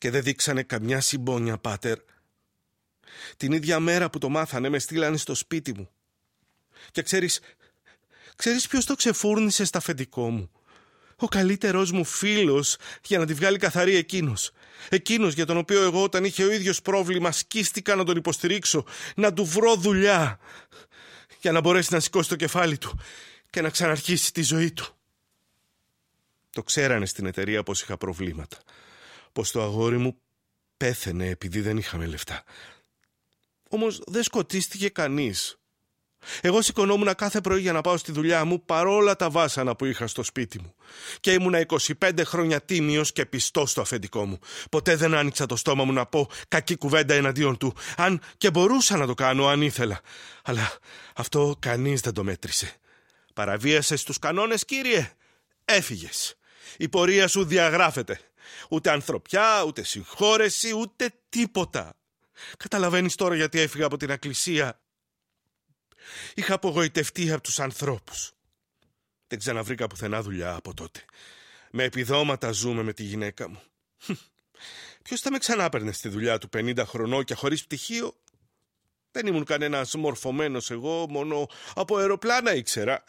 Και δεν δείξανε καμιά συμπόνια, πάτερ. Την ίδια μέρα που το μάθανε με στείλανε στο σπίτι μου. Και ξέρεις, ξέρεις ποιος το ξεφούρνησε στα αφεντικό μου? Ο καλύτερός μου φίλος, για να τη βγάλει καθαρή εκείνος. Εκείνος για τον οποίο εγώ, όταν είχε ο ίδιος πρόβλημα, σκίστηκα να τον υποστηρίξω, να του βρω δουλειά, για να μπορέσει να σηκώσει το κεφάλι του και να ξαναρχίσει τη ζωή του. Το ξέρανε στην εταιρεία πως είχα προβλήματα, πως το αγόρι μου πέθαινε επειδή δεν είχαμε λεφτά. Όμως δεν σκοτίστηκε κανείς. Εγώ σηκωνόμουν κάθε πρωί για να πάω στη δουλειά μου, παρόλα τα βάσανα που είχα στο σπίτι μου. Και ήμουνα είκοσι πέντε χρόνια τίμιος και πιστός στο αφεντικό μου. Ποτέ δεν άνοιξα το στόμα μου να πω κακή κουβέντα εναντίον του, αν και μπορούσα να το κάνω αν ήθελα. Αλλά αυτό κανείς δεν το μέτρησε. Παραβίασες τους κανόνες, κύριε? Έφυγες. Η πορεία σου διαγράφεται. Ούτε ανθρωπιά, ούτε συγχώρεση, ούτε τίποτα. Καταλαβαίνεις τώρα γιατί έφυγα από την εκκλησία? Είχα απογοητευτεί από τους ανθρώπους. Δεν ξαναβρήκα πουθενά δουλειά από τότε. Με επιδόματα ζούμε με τη γυναίκα μου. Ποιος θα με ξανάπαιρνε στη δουλειά του πενήντα χρονών και χωρίς πτυχίο? Δεν ήμουν κανένας μορφωμένος εγώ, μόνο από αεροπλάνα ήξερα.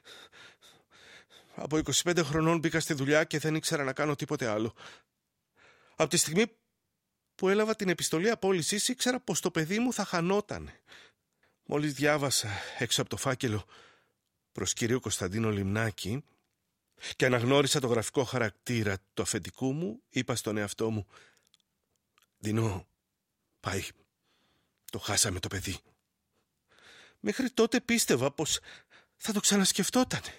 Από είκοσι πέντε χρονών μπήκα στη δουλειά και δεν ήξερα να κάνω τίποτε άλλο. Από τη στιγμή που έλαβα την επιστολή απόλυσης, ήξερα πως το παιδί μου θα χανότανε. Μόλις διάβασα έξω από το φάκελο προς κύριο Κωνσταντίνο Λιμνάκη και αναγνώρισα το γραφικό χαρακτήρα του αφεντικού μου, είπα στον εαυτό μου, Δινό, πάει, το χάσαμε το παιδί. Μέχρι τότε πίστευα πως θα το ξανασκεφτότανε.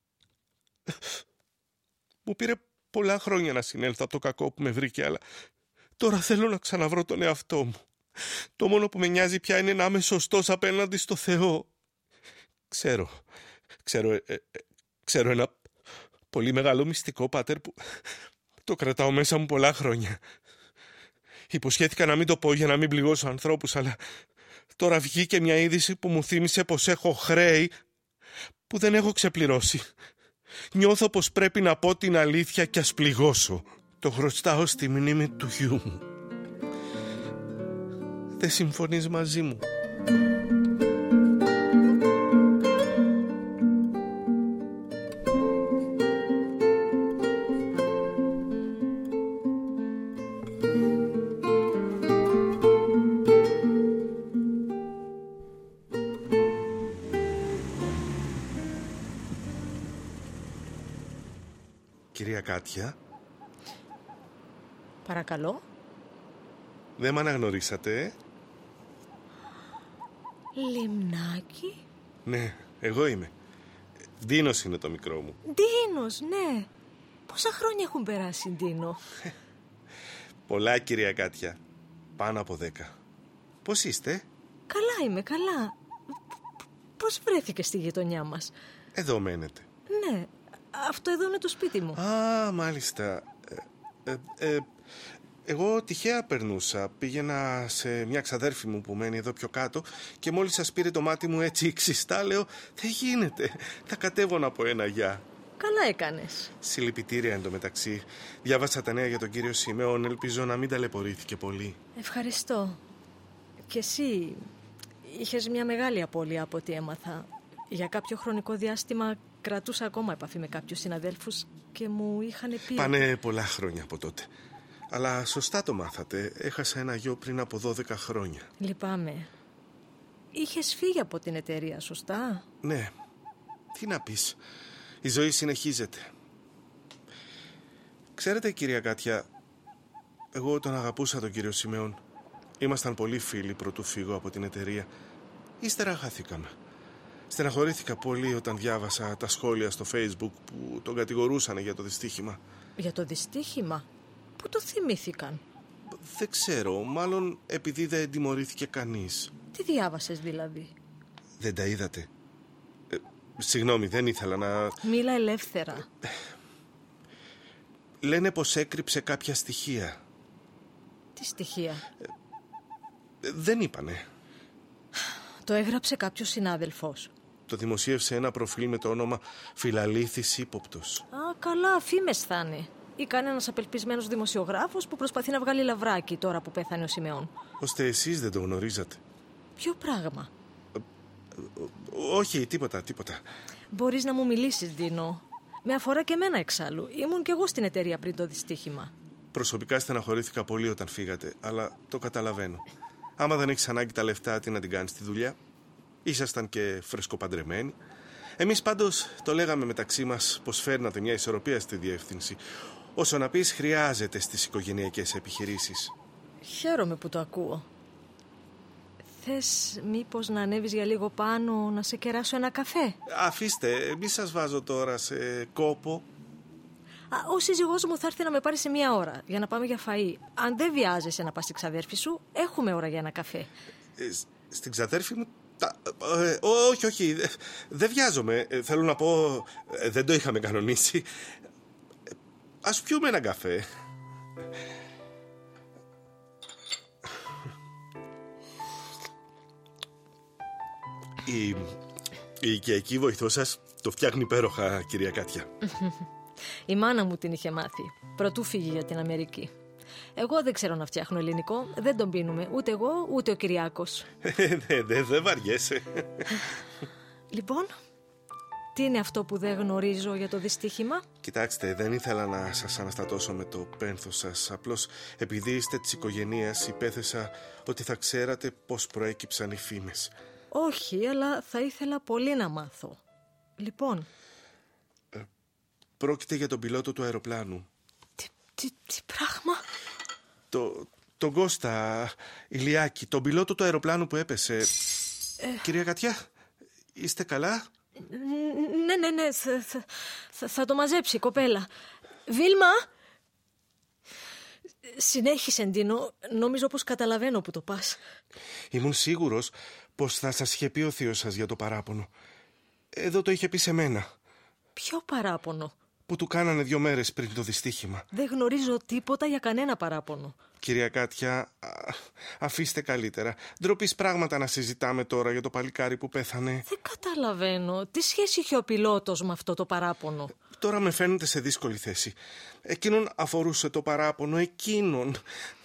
Μου πήρε πολλά χρόνια να συνέλθω από το κακό που με βρήκε, αλλά τώρα θέλω να ξαναβρω τον εαυτό μου. Το μόνο που με νοιάζει πια είναι να είμαι σωστός απέναντι στο Θεό. Ξέρω, ξέρω, ε, ε, ξέρω ένα πολύ μεγάλο μυστικό, πάτερ, που το κρατάω μέσα μου πολλά χρόνια. Υποσχέθηκα να μην το πω για να μην πληγώσω ανθρώπους, αλλά τώρα βγήκε μια είδηση που μου θύμισε πως έχω χρέη που δεν έχω ξεπληρώσει. Νιώθω πως πρέπει να πω την αλήθεια κι ας πληγώσω. Το χρωστάω στη μνήμη του γιού μου. Δεν συμφωνείς μαζί μου? Κυρία Κάτια. Παρακαλώ. Δεν με αναγνωρίσατε, ε? Λιμνάκη. Ναι, εγώ είμαι. Ντίνος είναι το μικρό μου. Ντίνος, ναι. Πόσα χρόνια έχουν περάσει, Ντίνο? Πολλά, κυρία Κάτια. Πάνω από δέκα. Πώς είστε? Καλά είμαι, καλά. Πώς βρέθηκε στη γειτονιά μας? Εδώ μένετε? Ναι, αυτό εδώ είναι το σπίτι μου. Α, μάλιστα. Ε, ε, ε, εγώ τυχαία περνούσα. Πήγαινα σε μια ξαδέρφη μου που μένει εδώ πιο κάτω και μόλις σας πήρε το μάτι μου έτσι ξιστά, λέω, δεν γίνεται. Θα κατέβω να πω ένα γεια. Καλά έκανες. Συλληπιτήρια εντωμεταξύ. Διάβασα τα νέα για τον κύριο Σιμεών. Ελπίζω να μην ταλαιπωρήθηκε πολύ. Ευχαριστώ. Και εσύ είχες μια μεγάλη απώλεια από ό,τι έμαθα. Για κάποιο χρονικό διάστημα κρατούσα ακόμα επαφή με κάποιους συναδέλφους και μου είχαν πει... Πάνε πολλά χρόνια από τότε. Αλλά σωστά το μάθατε. Έχασα ένα γιο πριν από δώδεκα χρόνια. Λυπάμαι. Είχες φύγει από την εταιρεία, σωστά? Ναι. Τι να πεις. Η ζωή συνεχίζεται. Ξέρετε, κυρία Κάτια, εγώ τον αγαπούσα τον κύριο Σιμεών. Ήμασταν πολύ φίλοι πρωτού φύγω από την εταιρεία. Ύστερα χαθήκαμε. Στεναχωρήθηκα πολύ όταν διάβασα τα σχόλια στο Facebook που τον κατηγορούσαν για το δυστύχημα. Για το δυστύχημα? Πού το θυμήθηκαν? Δεν ξέρω, μάλλον επειδή δεν τιμωρήθηκε κανείς. Τι διάβασες δηλαδή? Δεν τα είδατε? Ε, συγγνώμη, δεν ήθελα να... Μίλα ελεύθερα. Λένε πως έκρυψε κάποια στοιχεία. Τι στοιχεία? Ε, δεν είπανε. Το έγραψε κάποιος συνάδελφος? Το δημοσίευσε ένα προφίλ με το όνομα Φιλαλήθης Ύποπτος. Α, καλά, φήμες θα είναι. Ή κανένας απελπισμένος δημοσιογράφος που προσπαθεί να βγάλει λαβράκι τώρα που πέθανε ο Σιμεών. Ώστε εσείς δεν το γνωρίζατε. Ποιο πράγμα? Όχι, τίποτα, τίποτα. Μπορείς να μου μιλήσεις, Ντίνο? Με αφορά και εμένα εξάλλου. Ήμουν κι εγώ στην εταιρεία πριν το δυστύχημα. Προσωπικά στεναχωρήθηκα πολύ όταν φύγατε, αλλά το καταλαβαίνω. Άμα δεν έχεις ανάγκη τα λεφτά, τι να την κάνεις τη δουλειά. Ήσασταν και φρεσκοπαντρεμένοι. Εμείς πάντως το λέγαμε μεταξύ μας πως φέρνατε μια ισορροπία στη διεύθυνση. Όσο να πεις, χρειάζεται στις οικογενειακές επιχειρήσεις. Χαίρομαι που το ακούω. Θες μήπως να ανέβεις για λίγο πάνω να σε κεράσω ένα καφέ? Αφήστε, μη σας βάζω τώρα σε κόπο. Α, ο σύζυγός μου θα έρθει να με πάρει σε μία ώρα για να πάμε για φαΐ. Αν δεν βιάζεσαι να πας στην ξαδέρφη σου, έχουμε ώρα για ένα καφέ. Ε, στην ξαδέρφη μου... Τα, ε, όχι, όχι, δεν βιάζομαι. Ε, θέλω να πω, ε, δεν το είχαμε κανονίσει. Ε, ας πιούμε ένα καφέ. Η, η οικιακή βοηθός σας το φτιάχνει υπέροχα, κυρία Κάτια. Η μάνα μου την είχε μάθει πρωτού φύγει για την Αμερική. Εγώ δεν ξέρω να φτιάχνω ελληνικό. Δεν τον πίνουμε ούτε εγώ ούτε ο Κυριάκος. Δεν δε, δε βαριέσαι. Λοιπόν, τι είναι αυτό που δεν γνωρίζω για το δυστύχημα? Κοιτάξτε, δεν ήθελα να σας αναστατώσω με το πένθος σας. Απλώς επειδή είστε της οικογένειας, υπέθεσα ότι θα ξέρατε πώς προέκυψαν οι φήμες. Όχι, αλλά θα ήθελα πολύ να μάθω. Λοιπόν, ε, πρόκειται για τον πιλότο του αεροπλάνου. Τι, τι, τι πράγμα? Το, τον Κώστα Ηλιάκη, τον πιλότο του αεροπλάνου που έπεσε. ε... Κυρία Κατιά, είστε καλά? Ναι, ναι, ναι, θα, θα, θα, θα το μαζέψει η κοπέλα. Βίλμα! Συνέχισε, Ντίνο. Νομίζω πως καταλαβαίνω που το πας. Ήμουν σίγουρος πως θα σας είχε πει ο θείος σας για το παράπονο. Εδώ το είχε πει σε μένα. Ποιο παράπονο? Που του κάνανε δύο μέρες πριν το δυστύχημα. Δεν γνωρίζω τίποτα για κανένα παράπονο. Κυρία Κάτια, α, αφήστε καλύτερα. Ντροπής πράγματα να συζητάμε τώρα για το παλικάρι που πέθανε. Δεν καταλαβαίνω. Τι σχέση είχε ο πιλότος με αυτό το παράπονο? Τώρα με φαίνεται σε δύσκολη θέση. Εκείνον αφορούσε το παράπονο, εκείνον.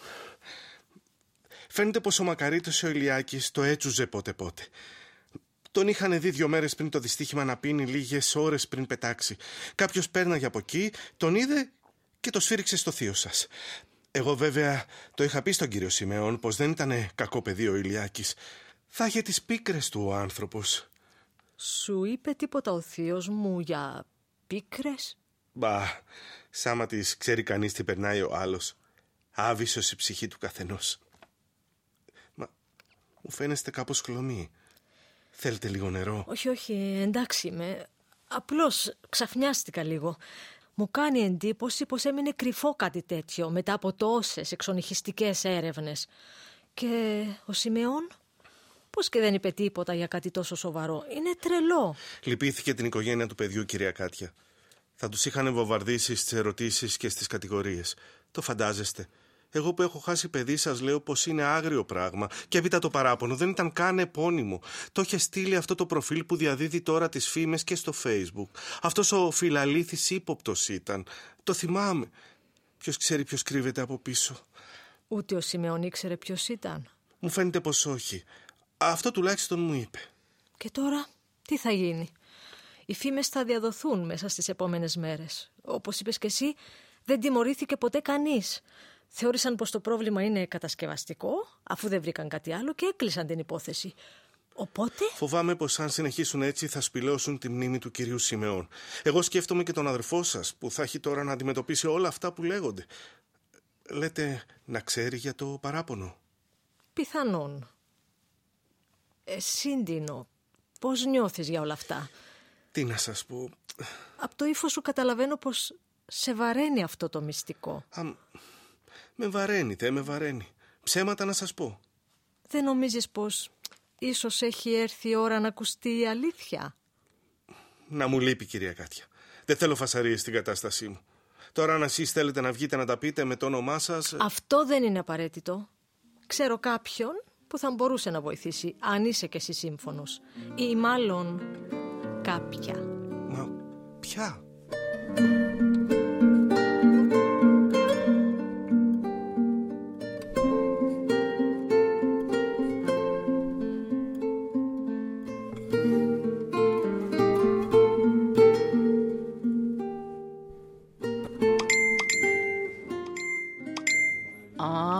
Φαίνεται πως ο Μακαρίτος ο Ηλιάκης το έτσουζε πότε πότε. Τον είχαν δει δύο μέρες πριν το δυστύχημα να πίνει λίγες ώρες πριν πετάξει. Κάποιος πέρναγε από εκεί, τον είδε και το σφύριξε στο θείο σας. Εγώ βέβαια το είχα πει στον κύριο Σιμεών πως δεν ήταν κακό παιδί ο Ηλιάκης. Θα είχε τις πίκρες του ο άνθρωπος. Σου είπε τίποτα ο θείος μου για πίκρες? Μπα, σάμα της ξέρει κανείς τι περνάει ο άλλος. Άβυσσος η ψυχή του καθενός. Μα μου φαίνεστε κάπως χλωμή. Θέλετε λίγο νερό? Όχι, όχι, εντάξει είμαι. Απλώς ξαφνιάστηκα λίγο. Μου κάνει εντύπωση πως έμεινε κρυφό κάτι τέτοιο μετά από τόσες εξονυχιστικές έρευνες. Και ο Σιμεών, πώς και δεν είπε τίποτα για κάτι τόσο σοβαρό? Είναι τρελό. Λυπήθηκε την οικογένεια του παιδιού, κυρία Κάτια. Θα τους είχαν βομβαρδίσει στις ερωτήσεις και στις κατηγορίες. Το φαντάζεστε? Εγώ που έχω χάσει παιδί σας λέω πως είναι άγριο πράγμα. Και έπειτα το παράπονο δεν ήταν καν επώνυμο. Το είχε στείλει αυτό το προφίλ που διαδίδει τώρα τις φήμες και στο Facebook. Αυτός ο φιλαλήθης ύποπτος ήταν. Το θυμάμαι. Ποιος ξέρει ποιος κρύβεται από πίσω? Ούτε ο Σιμεών ήξερε ποιος ήταν. Μου φαίνεται πως όχι. Αυτό τουλάχιστον μου είπε. Και τώρα τι θα γίνει? Οι φήμες θα διαδοθούν μέσα στις επόμενες μέρες. Όπως είπες και εσύ, δεν τιμωρήθηκε ποτέ κανείς. Θεώρησαν πως το πρόβλημα είναι κατασκευαστικό, αφού δεν βρήκαν κάτι άλλο, και έκλεισαν την υπόθεση. Οπότε... Φοβάμαι πως αν συνεχίσουν έτσι θα σπηλώσουν τη μνήμη του κυρίου Σιμεών. Εγώ σκέφτομαι και τον αδερφό σας που θα έχει τώρα να αντιμετωπίσει όλα αυτά που λέγονται. Λέτε να ξέρει για το παράπονο? Πιθανόν. Εσύ, Ντίνο, πώς νιώθεις για όλα αυτά? Τι να σας πω... Από το ύφος σου καταλαβαίνω πως σε βαραίνει αυτό το μυστικό. Α, με βαραίνει, τε με βαραίνει. Ψέματα να σας πω. Δεν νομίζεις πως ίσως έχει έρθει η ώρα να ακουστεί η αλήθεια? Να μου λείπει, κυρία Κάτια. Δεν θέλω φασαρίες στην κατάστασή μου. Τώρα αν εσείς θέλετε να βγείτε να τα πείτε με το όνομά σας... Αυτό δεν είναι απαραίτητο. Ξέρω κάποιον που θα μπορούσε να βοηθήσει, αν είσαι και εσύ σύμφωνος. Ή μάλλον κάποια. Μα ποια?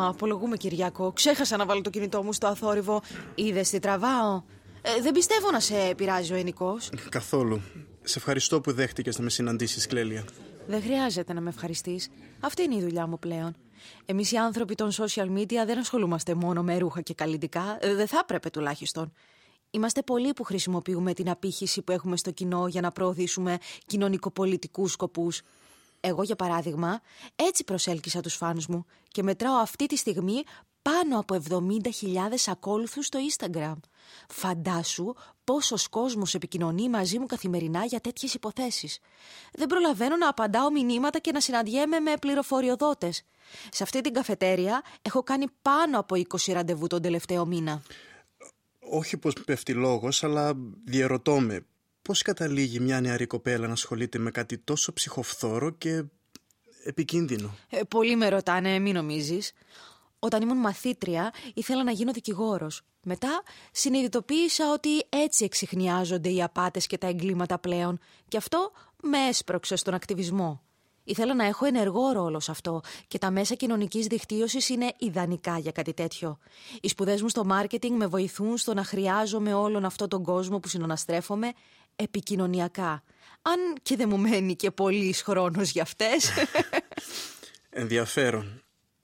απολογούμε, Κυριάκο. Ξέχασα να βάλω το κινητό μου στο αθόρυβο. Είδες τι τραβάω? Ε, δεν πιστεύω να σε πειράζει ο Ενικός. Καθόλου. Σε ευχαριστώ που δέχτηκες να με συναντήσεις, Κλέλια. Δεν χρειάζεται να με ευχαριστείς. Αυτή είναι η δουλειά μου πλέον. Εμείς οι άνθρωποι των social media δεν ασχολούμαστε μόνο με ρούχα και καλλιτικά. Δεν θα έπρεπε τουλάχιστον. Είμαστε πολλοί που χρησιμοποιούμε την απήχηση που έχουμε στο κοινό για να προωθήσουμε κοινωνικοπολιτικούς σκοπούς. Εγώ, για παράδειγμα, έτσι προσέλκυσα τους φάνους μου και μετράω αυτή τη στιγμή πάνω από εβδομήντα χιλιάδες ακόλουθους στο Instagram. Φαντάσου πόσος κόσμος επικοινωνεί μαζί μου καθημερινά για τέτοιες υποθέσεις. Δεν προλαβαίνω να απαντάω μηνύματα και να συναντιέμαι με πληροφοριοδότες. Σε αυτή την καφετέρια έχω κάνει πάνω από είκοσι ραντεβού τον τελευταίο μήνα. Όχι πως πέφτει λόγος, αλλά διαρωτώ με πώς καταλήγει μια νεαρή κοπέλα να ασχολείται με κάτι τόσο ψυχοφθόρο και επικίνδυνο. Ε, πολλοί με ρωτάνε, μην νομίζεις. Όταν ήμουν μαθήτρια ήθελα να γίνω δικηγόρος. Μετά συνειδητοποίησα ότι έτσι εξιχνιάζονται οι απάτες και τα εγκλήματα πλέον και αυτό με έσπρωξε στον ακτιβισμό. Ήθελα να έχω ενεργό ρόλο σε αυτό και τα μέσα κοινωνικής δικτύωσης είναι ιδανικά για κάτι τέτοιο. Οι σπουδές μου στο μάρκετινγκ με βοηθούν στο να χρειάζομαι όλον αυτό τον κόσμο που συναναστρέφομαι επικοινωνιακά. Αν και δεν μου μένει και πολύς χρόνος για αυτές. Ενδιαφέρον.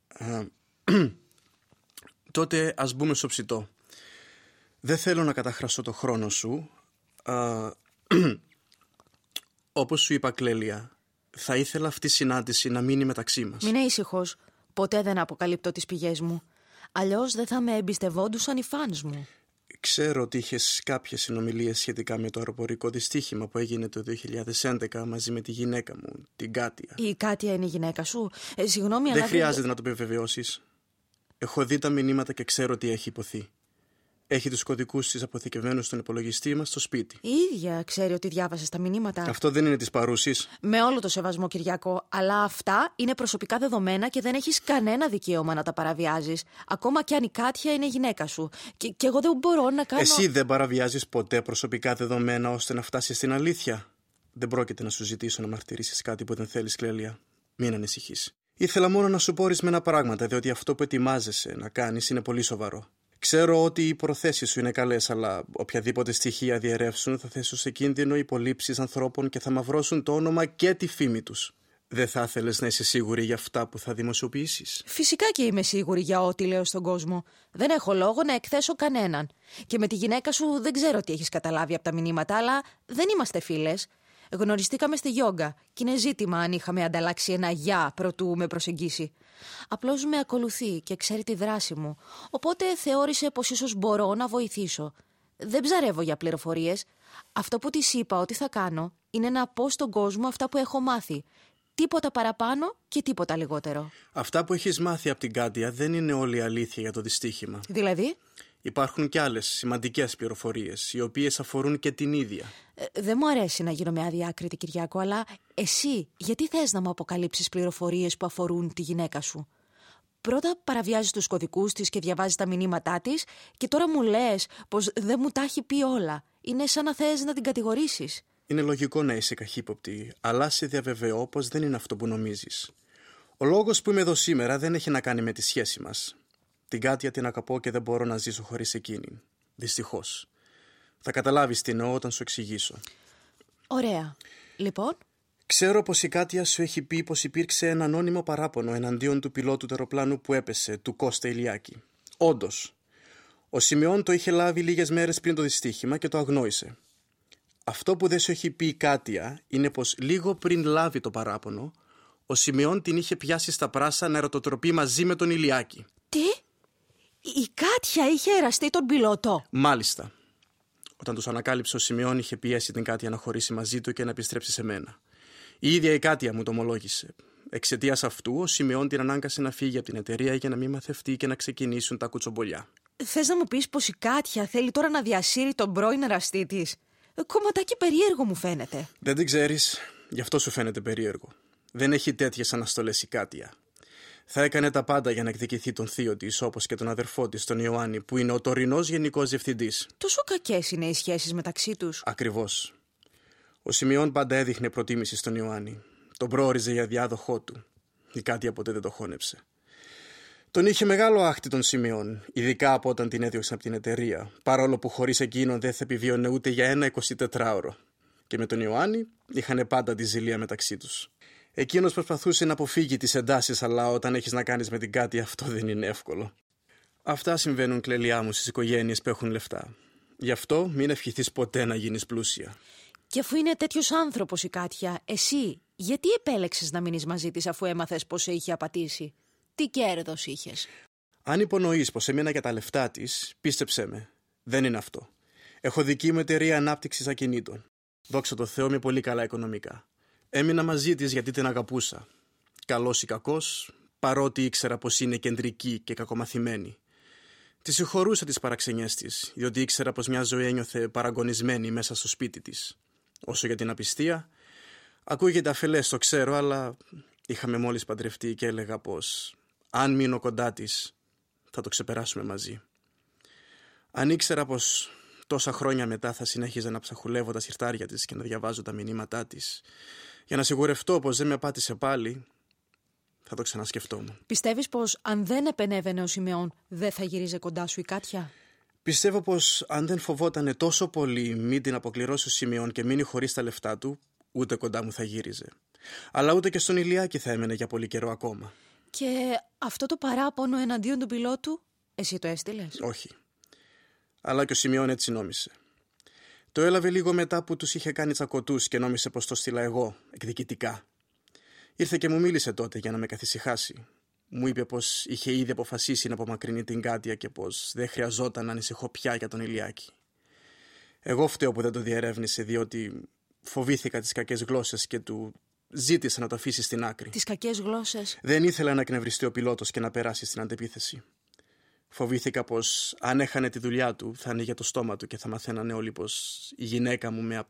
Τότε ας μπούμε στο ψητό. Δεν θέλω να καταχραστώ το χρόνο σου. Α, όπως σου είπα, Κλέλια, θα ήθελα αυτή η συνάντηση να μείνει μεταξύ μας. Μην είναι ήσυχος. Ποτέ δεν αποκαλύπτω τις πηγές μου. Αλλιώς δεν θα με εμπιστευόντουσαν οι φανς μου. Ξέρω ότι είχες κάποιες συνομιλίες σχετικά με το αεροπορικό δυστύχημα που έγινε το δύο χιλιάδες έντεκα μαζί με τη γυναίκα μου, την Κάτια. Η Κάτια είναι η γυναίκα σου? Ε, συγγνώμη, δεν αλλά... χρειάζεται να το επιβεβαιώσεις. Έχω δει τα μηνύματα και ξέρω τι έχει υποθεί. Έχει τους κωδικούς της αποθηκευμένους στον υπολογιστή μας στο σπίτι. Η ίδια ξέρει ότι διάβασε τα μηνύματα. Αυτό δεν είναι της παρούσης. Με όλο το σεβασμό, Κυριακό, αλλά αυτά είναι προσωπικά δεδομένα και δεν έχεις κανένα δικαίωμα να τα παραβιάζεις. Ακόμα κι αν η Κάτια είναι γυναίκα σου. Και, και εγώ δεν μπορώ να κάνω. Εσύ δεν παραβιάζεις ποτέ προσωπικά δεδομένα ώστε να φτάσεις στην αλήθεια. Δεν πρόκειται να σου ζητήσω να μαρτυρήσεις κάτι που δεν θέλεις, Κλέλια. Μην ανησυχείς. Ήθελα μόνο να σου πω ορισμένα πράγματα, διότι αυτό που ετοιμάζεσαι να κάνεις είναι πολύ σοβαρό. Ξέρω ότι οι προθέσεις σου είναι καλές, αλλά οποιαδήποτε στοιχεία διαιρεύσουν θα θέσουν σε κίνδυνο υπολείψεις ανθρώπων και θα μαυρώσουν το όνομα και τη φήμη τους. Δεν θα ήθελες να είσαι σίγουρη για αυτά που θα δημοσιοποιήσεις? Φυσικά και είμαι σίγουρη για ό,τι λέω στον κόσμο. Δεν έχω λόγο να εκθέσω κανέναν. Και με τη γυναίκα σου δεν ξέρω τι έχεις καταλάβει από τα μηνύματα, αλλά δεν είμαστε φίλες. Γνωριστήκαμε στη γιόγκα και είναι ζήτημα αν είχαμε ανταλλάξει ένα γεια προτού με προσεγγίσει. Απλώς με ακολουθεί και ξέρει τη δράση μου, οπότε θεώρησε πως ίσως μπορώ να βοηθήσω. Δεν ψαρεύω για πληροφορίες. Αυτό που της είπα ότι θα κάνω είναι να πω στον κόσμο αυτά που έχω μάθει. Τίποτα παραπάνω και τίποτα λιγότερο. Αυτά που έχεις μάθει από την Κάτια δεν είναι όλη η αλήθεια για το δυστύχημα. Δηλαδή? Υπάρχουν και άλλες σημαντικές πληροφορίες, οι οποίες αφορούν και την ίδια. Ε, δεν μου αρέσει να γίνομαι αδιάκριτη, Κυριάκο, αλλά εσύ γιατί θες να μου αποκαλύψεις πληροφορίες που αφορούν τη γυναίκα σου? Πρώτα παραβιάζεις τους κωδικούς της και διαβάζεις τα μηνύματά της και τώρα μου λες πως δεν μου τα έχει πει όλα. Είναι σαν να θες να την κατηγορήσεις. Είναι λογικό να είσαι καχύποπτη, αλλά σε διαβεβαιώ πως δεν είναι αυτό που νομίζεις. Ο λόγος που είμαι εδώ σήμερα δεν έχει να κάνει με τη σχέση μας. Την Κάτια την αγαπώ και δεν μπορώ να ζήσω χωρίς εκείνη. Δυστυχώς. Θα καταλάβεις τι εννοώ όταν σου εξηγήσω. Ωραία. Λοιπόν? Ξέρω πως η Κάτια σου έχει πει πως υπήρξε ένα ανώνυμο παράπονο εναντίον του πιλότου του αεροπλάνου που έπεσε, του Κώστα Ηλιάκη. Όντως. Ο Σιμεών το είχε λάβει λίγες μέρες πριν το δυστύχημα και το αγνόησε. Αυτό που δεν σου έχει πει η Κάτια είναι πως λίγο πριν λάβει το παράπονο, ο Σιμεών την είχε πιάσει στα πράσα να ερωτοτροπεί μαζί με τον Ηλιάκη. Τι? Η Κάτια είχε εραστεί τον πιλότο? Μάλιστα. Όταν τους ανακάλυψε ο Σιμεών, είχε πιέσει την Κάτια να χωρίσει μαζί του και να επιστρέψει σε μένα. Η ίδια η Κάτια μου το ομολόγησε. Εξαιτίας αυτού, ο Σιμεών την ανάγκασε να φύγει από την εταιρεία για να μην μαθευτεί και να ξεκινήσουν τα κουτσομπολιά. Θες να μου πεις πως η Κάτια θέλει τώρα να διασύρει τον πρώην εραστή της? Κομματάκι περίεργο μου φαίνεται. Δεν την ξέρεις, γι' αυτό σου φαίνεται περίεργο. Δεν έχει τέτοιες αναστολές η Κάτια. Θα έκανε τα πάντα για να εκδικηθεί τον θείο της, όπως και τον αδερφό της, τον Ιωάννη, που είναι ο τωρινός γενικός διευθυντής. Τόσο κακές είναι οι σχέσεις μεταξύ τους? Ακριβώς. Ο Σιμεών πάντα έδειχνε προτίμηση στον Ιωάννη. Τον προόριζε για διάδοχό του. Η Κάτια ποτέ δεν το χώνεψε. Τον είχε μεγάλο άχτη των Σιμεών, ειδικά από όταν την έδιωξαν από την εταιρεία, παρόλο που χωρίς εκείνον δεν θα επιβίωνε ούτε για ένα εικοσιτετράωρο. Και με τον Ιωάννη είχαν πάντα τη ζηλία μεταξύ τους. Εκείνος προσπαθούσε να αποφύγει τις εντάσεις, αλλά όταν έχεις να κάνεις με την Κάτια αυτό δεν είναι εύκολο. Αυτά συμβαίνουν, κλελιά μου, στις οικογένειες που έχουν λεφτά. Γι' αυτό μην ευχηθείς ποτέ να γίνεις πλούσια. Και αφού είναι τέτοιος άνθρωπος η Κάτια, εσύ γιατί επέλεξες να μείνεις μαζί της αφού έμαθες πως σε είχε απατήσει? Τι κέρδος είχες? Αν υπονοείς πως έμεινα για τα λεφτά της, πίστεψέ με, δεν είναι αυτό. Έχω δική μου εταιρεία ανάπτυξης ακινήτων. Δόξα τω Θεώ, είμαι πολύ καλά οικονομικά. Έμεινα μαζί της γιατί την αγαπούσα. Καλός ή κακός, παρότι ήξερα πως είναι κεντρική και κακομαθημένη. Τη συγχωρούσα τις παραξενιές της, διότι ήξερα πως μια ζωή ένιωθε παραγωνισμένη μέσα στο σπίτι της. Όσο για την απιστία, ακούγεται αφελές, το ξέρω, αλλά είχαμε μόλις παντρευτεί και έλεγα πως αν μείνω κοντά της θα το ξεπεράσουμε μαζί. Αν ήξερα πως τόσα χρόνια μετά θα συνέχιζα να ψαχουλεύω τα συρτάρια της και να διαβάζω τα μηνύματά της για να σιγουρευτώ πως δεν με πάτησε πάλι, θα το ξανασκεφτόμουν. Πιστεύεις πως αν δεν επενέβαινε ο Σιμεών δεν θα γυρίζε κοντά σου η Κάτια? Πιστεύω πως αν δεν φοβότανε τόσο πολύ μην την αποκληρώσει ο Σιμεών και μείνει χωρίς τα λεφτά του, ούτε κοντά μου θα γύριζε. Αλλά ούτε και στον Ηλιάκη θα έμενε για πολύ καιρό ακόμα. Και αυτό το παράπονο εναντίον του πιλότου, εσύ το έστειλες? Όχι. Αλλά και ο Σιμεών έτσι νόμισε. Το έλαβε λίγο μετά που τους είχε κάνει τσακωτούς και νόμισε πως το στείλα εγώ, εκδικητικά. Ήρθε και μου μίλησε τότε για να με καθησυχάσει. Μου είπε πως είχε ήδη αποφασίσει να απομακρυνεί την Κάτια και πως δεν χρειαζόταν να ανησυχώ πια για τον Ηλιάκη. Εγώ φταίω που δεν το διερεύνησε, διότι φοβήθηκα τις κακές γλώσσες και του ζήτησα να το αφήσει στην άκρη. Τις κακές γλώσσες? Δεν ήθελα να εκνευριστεί ο πιλότος και να περάσει στην αντεπίθεση. Φοβήθηκα πως αν έχανε τη δουλειά του θα ανοίγε το στόμα του και θα μαθαίνανε όλοι πως η γυναίκα μου με, α...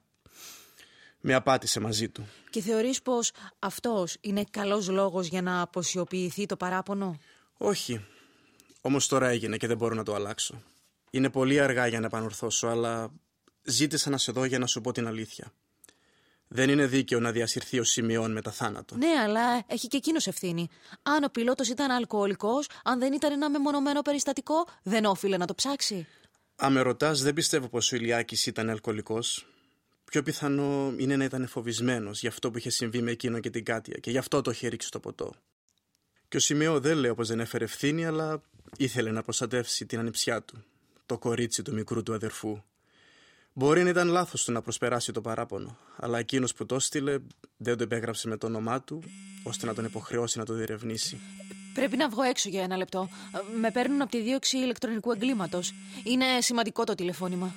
με απάτησε μαζί του. Και θεωρείς πως αυτός είναι καλός λόγος για να αποσιοποιηθεί το παράπονο? Όχι. Όμως τώρα έγινε και δεν μπορώ να το αλλάξω. Είναι πολύ αργά για να επανορθώσω, αλλά ζήτησα να σε δω για να σου πω την αλήθεια. Δεν είναι δίκαιο να διασυρθεί ο Σιμεών μετά θάνατο. Ναι, αλλά έχει και εκείνος ευθύνη. Αν ο πιλότος ήταν αλκοολικός, αν δεν ήταν ένα μεμονωμένο περιστατικό, δεν όφιλε να το ψάξει. Αν με ρωτάς, δεν πιστεύω πως ο Ηλιάκης ήταν αλκοολικός. Πιο πιθανό είναι να ήταν φοβισμένος για αυτό που είχε συμβεί με εκείνο και την Κάτια και γι' αυτό το είχε ρίξει στο ποτό. Και ο Σιμεών δεν λέω πως δεν έφερε ευθύνη, αλλά ήθελε να προστατεύσει την ανιψιά του, το κορίτσι του μικρού του αδερφού. Μπορεί να ήταν λάθος του να προσπεράσει το παράπονο, αλλά εκείνος που το έστειλε δεν το επέγραψε με το όνομά του, ώστε να τον υποχρεώσει να το διερευνήσει. Πρέπει να βγω έξω για ένα λεπτό. Με παίρνουν από τη δίωξη ηλεκτρονικού εγκλήματος. Είναι σημαντικό το τηλεφώνημα.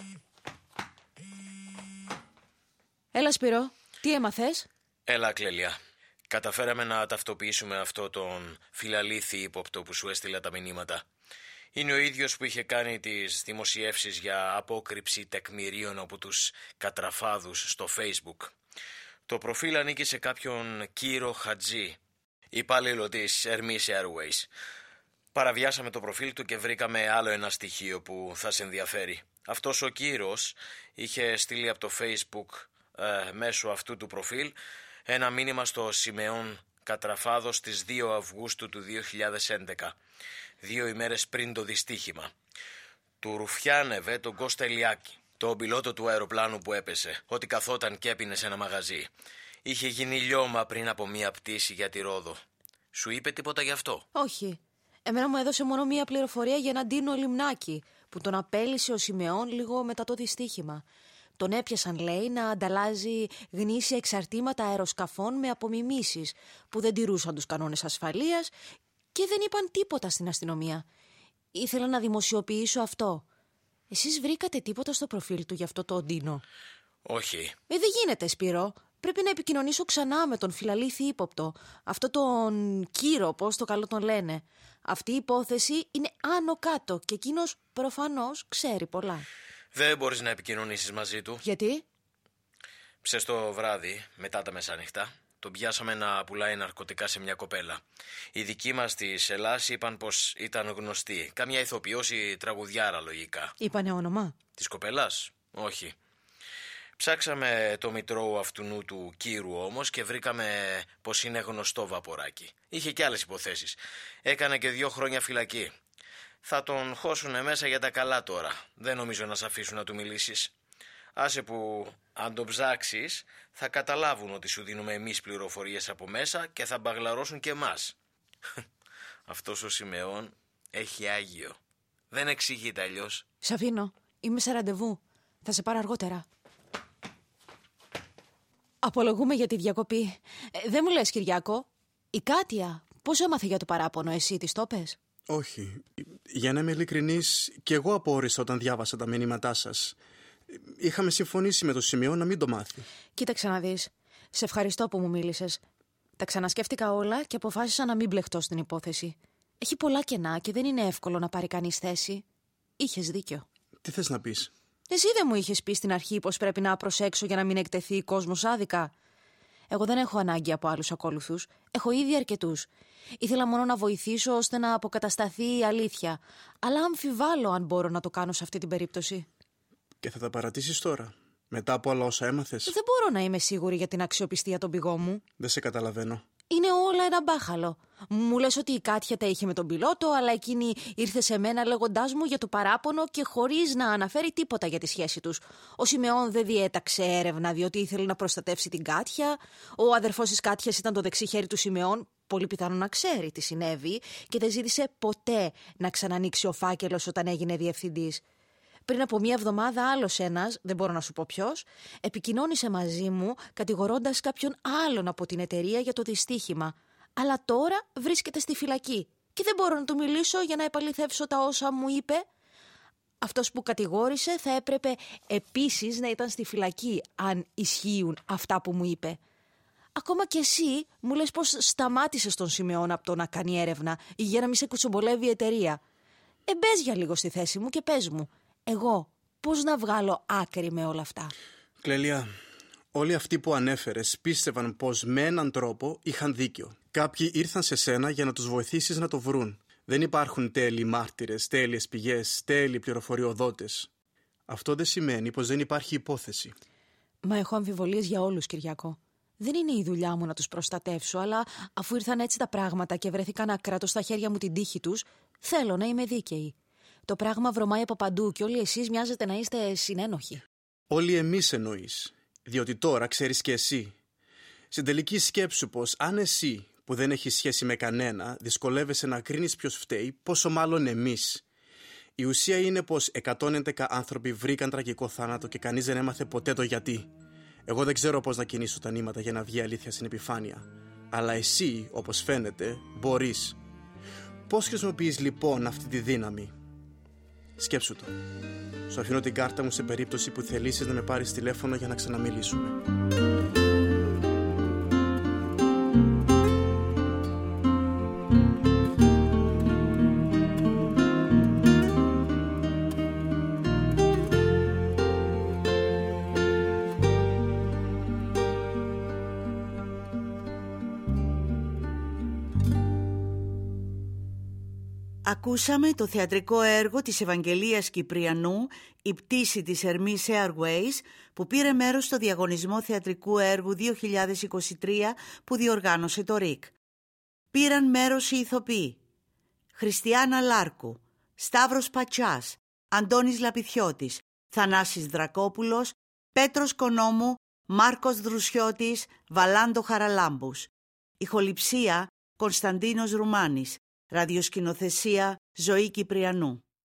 Έλα, Σπύρο, τι έμαθες? Έλα, Κλέλια. Καταφέραμε να ταυτοποιήσουμε αυτό τον φιλαλήθη ύποπτο που σου έστειλα τα μηνύματα. Είναι ο ίδιος που είχε κάνει τις δημοσιεύσεις για απόκρυψη τεκμηρίων από τους κατραφάδους στο Facebook. Το προφίλ ανήκει σε κάποιον Κύρο Χατζή, υπάλληλο της Hermes Airways. Παραβιάσαμε το προφίλ του και βρήκαμε άλλο ένα στοιχείο που θα σε ενδιαφέρει. Αυτός ο Κύρος είχε στείλει από το Facebook ε, μέσω αυτού του προφίλ ένα μήνυμα στο Σιμεών Κατραφάδο στις δύο Αυγούστου του δύο χιλιάδες έντεκα, δύο ημέρες πριν το δυστύχημα. Του ρουφιάνευε τον Κώστα Ηλιάκη, τον πιλότο του αεροπλάνου που έπεσε, ότι καθόταν και έπινε σε ένα μαγαζί. Είχε γίνει λιώμα πριν από μία πτήση για τη Ρόδο. Σου είπε τίποτα γι' αυτό? Όχι. Εμένα μου έδωσε μόνο μία πληροφορία για έναν Ντίνο Λιμνάκη, που τον απέλυσε ο Σιμεών λίγο μετά το δυστύχημα. Τον έπιασαν, λέει, να ανταλλάζει γνήσια εξαρτήματα αεροσκαφών με απομιμήσεις που δεν τηρούσαν τους κανόνες ασφαλείας και δεν είπαν τίποτα στην αστυνομία. Ήθελα να δημοσιοποιήσω αυτό. Εσείς βρήκατε τίποτα στο προφίλ του για αυτό το Ντίνο? Όχι. Ε, δεν γίνεται, Σπύρο. Πρέπει να επικοινωνήσω ξανά με τον φιλαλήθη ύποπτο. Αυτό τον Κύρο, πώς το καλό τον λένε. Αυτή η υπόθεση είναι άνω κάτω και εκείνος προφανώς ξέρει πολλά. Δεν μπορείς να επικοινωνήσεις μαζί του. Γιατί? Ψες το βράδυ, μετά τα μεσάνυχτα, τον πιάσαμε να πουλάει ναρκωτικά σε μια κοπέλα. Οι δικοί μας της Ελλάς είπαν πως ήταν γνωστή. Κάμια ηθοποιός ή τραγουδιάρα, λογικά. Είπανε όνομα? Της κοπέλας? Όχι. Ψάξαμε το μητρό αυτού του κύρου όμως και βρήκαμε πως είναι γνωστό βαποράκι. Είχε και άλλες υποθέσεις. Έκανε και δύο χρόνια φυλακή. Θα τον χώσουνε μέσα για τα καλά τώρα. Δεν νομίζω να σ' αφήσουν να του μιλήσεις. Άσε που αν το ψάξεις θα καταλάβουν ότι σου δίνουμε εμείς πληροφορίες από μέσα και θα μπαγλαρώσουν και εμάς. Αυτός ο Σιμεών έχει άγιο. Δεν εξηγείται αλλιώς. Σ' αφήνω. Είμαι σε ραντεβού. Θα σε πάρω αργότερα. Απολογούμε για τη διακοπή. Ε, δεν μου λες, Κυριάκο, η Κάτια πώς έμαθε για το παράπονο, εσύ της το πες? Όχι. Για να είμαι ειλικρινής, και εγώ απόρρισα όταν διάβασα τα μηνύματά σας. Είχαμε συμφωνήσει με το Σιμεών να μην το μάθει. Κοίταξε να δεις. Σε ευχαριστώ που μου μίλησες. Τα ξανασκέφτηκα όλα και αποφάσισα να μην μπλεχτώ στην υπόθεση. Έχει πολλά κενά και δεν είναι εύκολο να πάρει κανείς θέση. Είχες δίκιο. Τι θες να πεις? Εσύ δεν μου είχες πει στην αρχή πως πρέπει να προσέξω για να μην εκτεθεί κόσμος άδικα? Εγώ δεν έχω ανάγκη από άλλους ακόλουθους. Έχω ήδη αρκετούς. Ήθελα μόνο να βοηθήσω ώστε να αποκατασταθεί η αλήθεια. Αλλά αμφιβάλλω αν μπορώ να το κάνω σε αυτή την περίπτωση. Και θα τα παρατήσεις τώρα, μετά από όλα όσα έμαθες? Δεν μπορώ να είμαι σίγουρη για την αξιοπιστία των πηγών μου. Δεν σε καταλαβαίνω. Είναι όλα ένα μπάχαλο. Μου λες ότι η Κάτια τα είχε με τον πιλότο, αλλά εκείνη ήρθε σε μένα λέγοντάς μου για το παράπονο και χωρίς να αναφέρει τίποτα για τη σχέση τους. Ο Σιμεών δεν διέταξε έρευνα διότι ήθελε να προστατεύσει την Κάτια. Ο αδερφός της Κάτιας ήταν το δεξί χέρι του Σιμεών, πολύ πιθανό να ξέρει τι συνέβη, και δεν ζήτησε ποτέ να ξανανοίξει ο φάκελος όταν έγινε διευθυντής. Πριν από μία εβδομάδα άλλος ένας, δεν μπορώ να σου πω ποιος, επικοινώνησε μαζί μου κατηγορώντας κάποιον άλλον από την εταιρεία για το δυστύχημα. Αλλά τώρα βρίσκεται στη φυλακή και δεν μπορώ να του μιλήσω για να επαληθεύσω τα όσα μου είπε. Αυτός που κατηγόρησε θα έπρεπε επίσης να ήταν στη φυλακή αν ισχύουν αυτά που μου είπε. Ακόμα και εσύ μου λες πως σταμάτησες τον Σιμεών από το να κάνει έρευνα για να μην σε κουτσομπολεύει η εταιρεία. Ε, μπες για λίγο στη θέση μου και πες μου. Εγώ πώς να βγάλω άκρη με όλα αυτά? Κλέλια, όλοι αυτοί που ανέφερες πίστευαν πως με έναν τρόπο είχαν δίκιο. Κάποιοι ήρθαν σε σένα για να τους βοηθήσεις να το βρουν. Δεν υπάρχουν τέλειοι μάρτυρες, τέλειες πηγές, τέλειοι πληροφοριοδότες. Αυτό δεν σημαίνει πως δεν υπάρχει υπόθεση. Μα έχω αμφιβολίες για όλους, Κυριάκο. Δεν είναι η δουλειά μου να τους προστατεύσω, αλλά αφού ήρθαν έτσι τα πράγματα και βρέθηκα να κρατώ στα χέρια μου την τύχη τους, θέλω να είμαι δίκαιη. Το πράγμα βρωμάει από παντού και όλοι εσείς μοιάζετε να είστε συνένοχοι. Όλοι εμείς εννοείς, διότι τώρα ξέρεις και εσύ. Στην τελική σκέψου πως αν εσύ που δεν έχει σχέση με κανένα δυσκολεύεσαι να κρίνεις ποιος φταίει, πόσο μάλλον εμείς. Η ουσία είναι πως εκατόν έντεκα άνθρωποι βρήκαν τραγικό θάνατο και κανείς δεν έμαθε ποτέ το γιατί. Εγώ δεν ξέρω πώς να κινήσω τα νήματα για να βγει αλήθεια στην επιφάνεια. Αλλά εσύ, όπως φαίνεται, μπορείς. Πώς χρησιμοποιείς λοιπόν αυτή τη δύναμη? Σκέψου το. Σου αφήνω την κάρτα μου σε περίπτωση που θελήσεις να με πάρεις τηλέφωνο για να ξαναμιλήσουμε. Ακούσαμε το θεατρικό έργο της Ευαγγελίας Κυπριανού «Η πτήση της Ερμής Airways» που πήρε μέρος στο διαγωνισμό θεατρικού έργου δύο χιλιάδες είκοσι τρία που διοργάνωσε το ΡΙΚ. Πήραν μέρος οι ηθοποιοί Χριστιάνα Λάρκου, Σταύρος Πατσάς, Αντώνης Λαπιθιώτης, Θανάσης Δρακόπουλος, Πέτρος Κονόμου, Μάρκος Δρουσιώτης, Βαλάντο Χαραλάμπους. Ηχοληψία Κωνσταντίνος Ρουμάνης. Ραδιοσκηνοθεσία Ζωή Κυπριανού.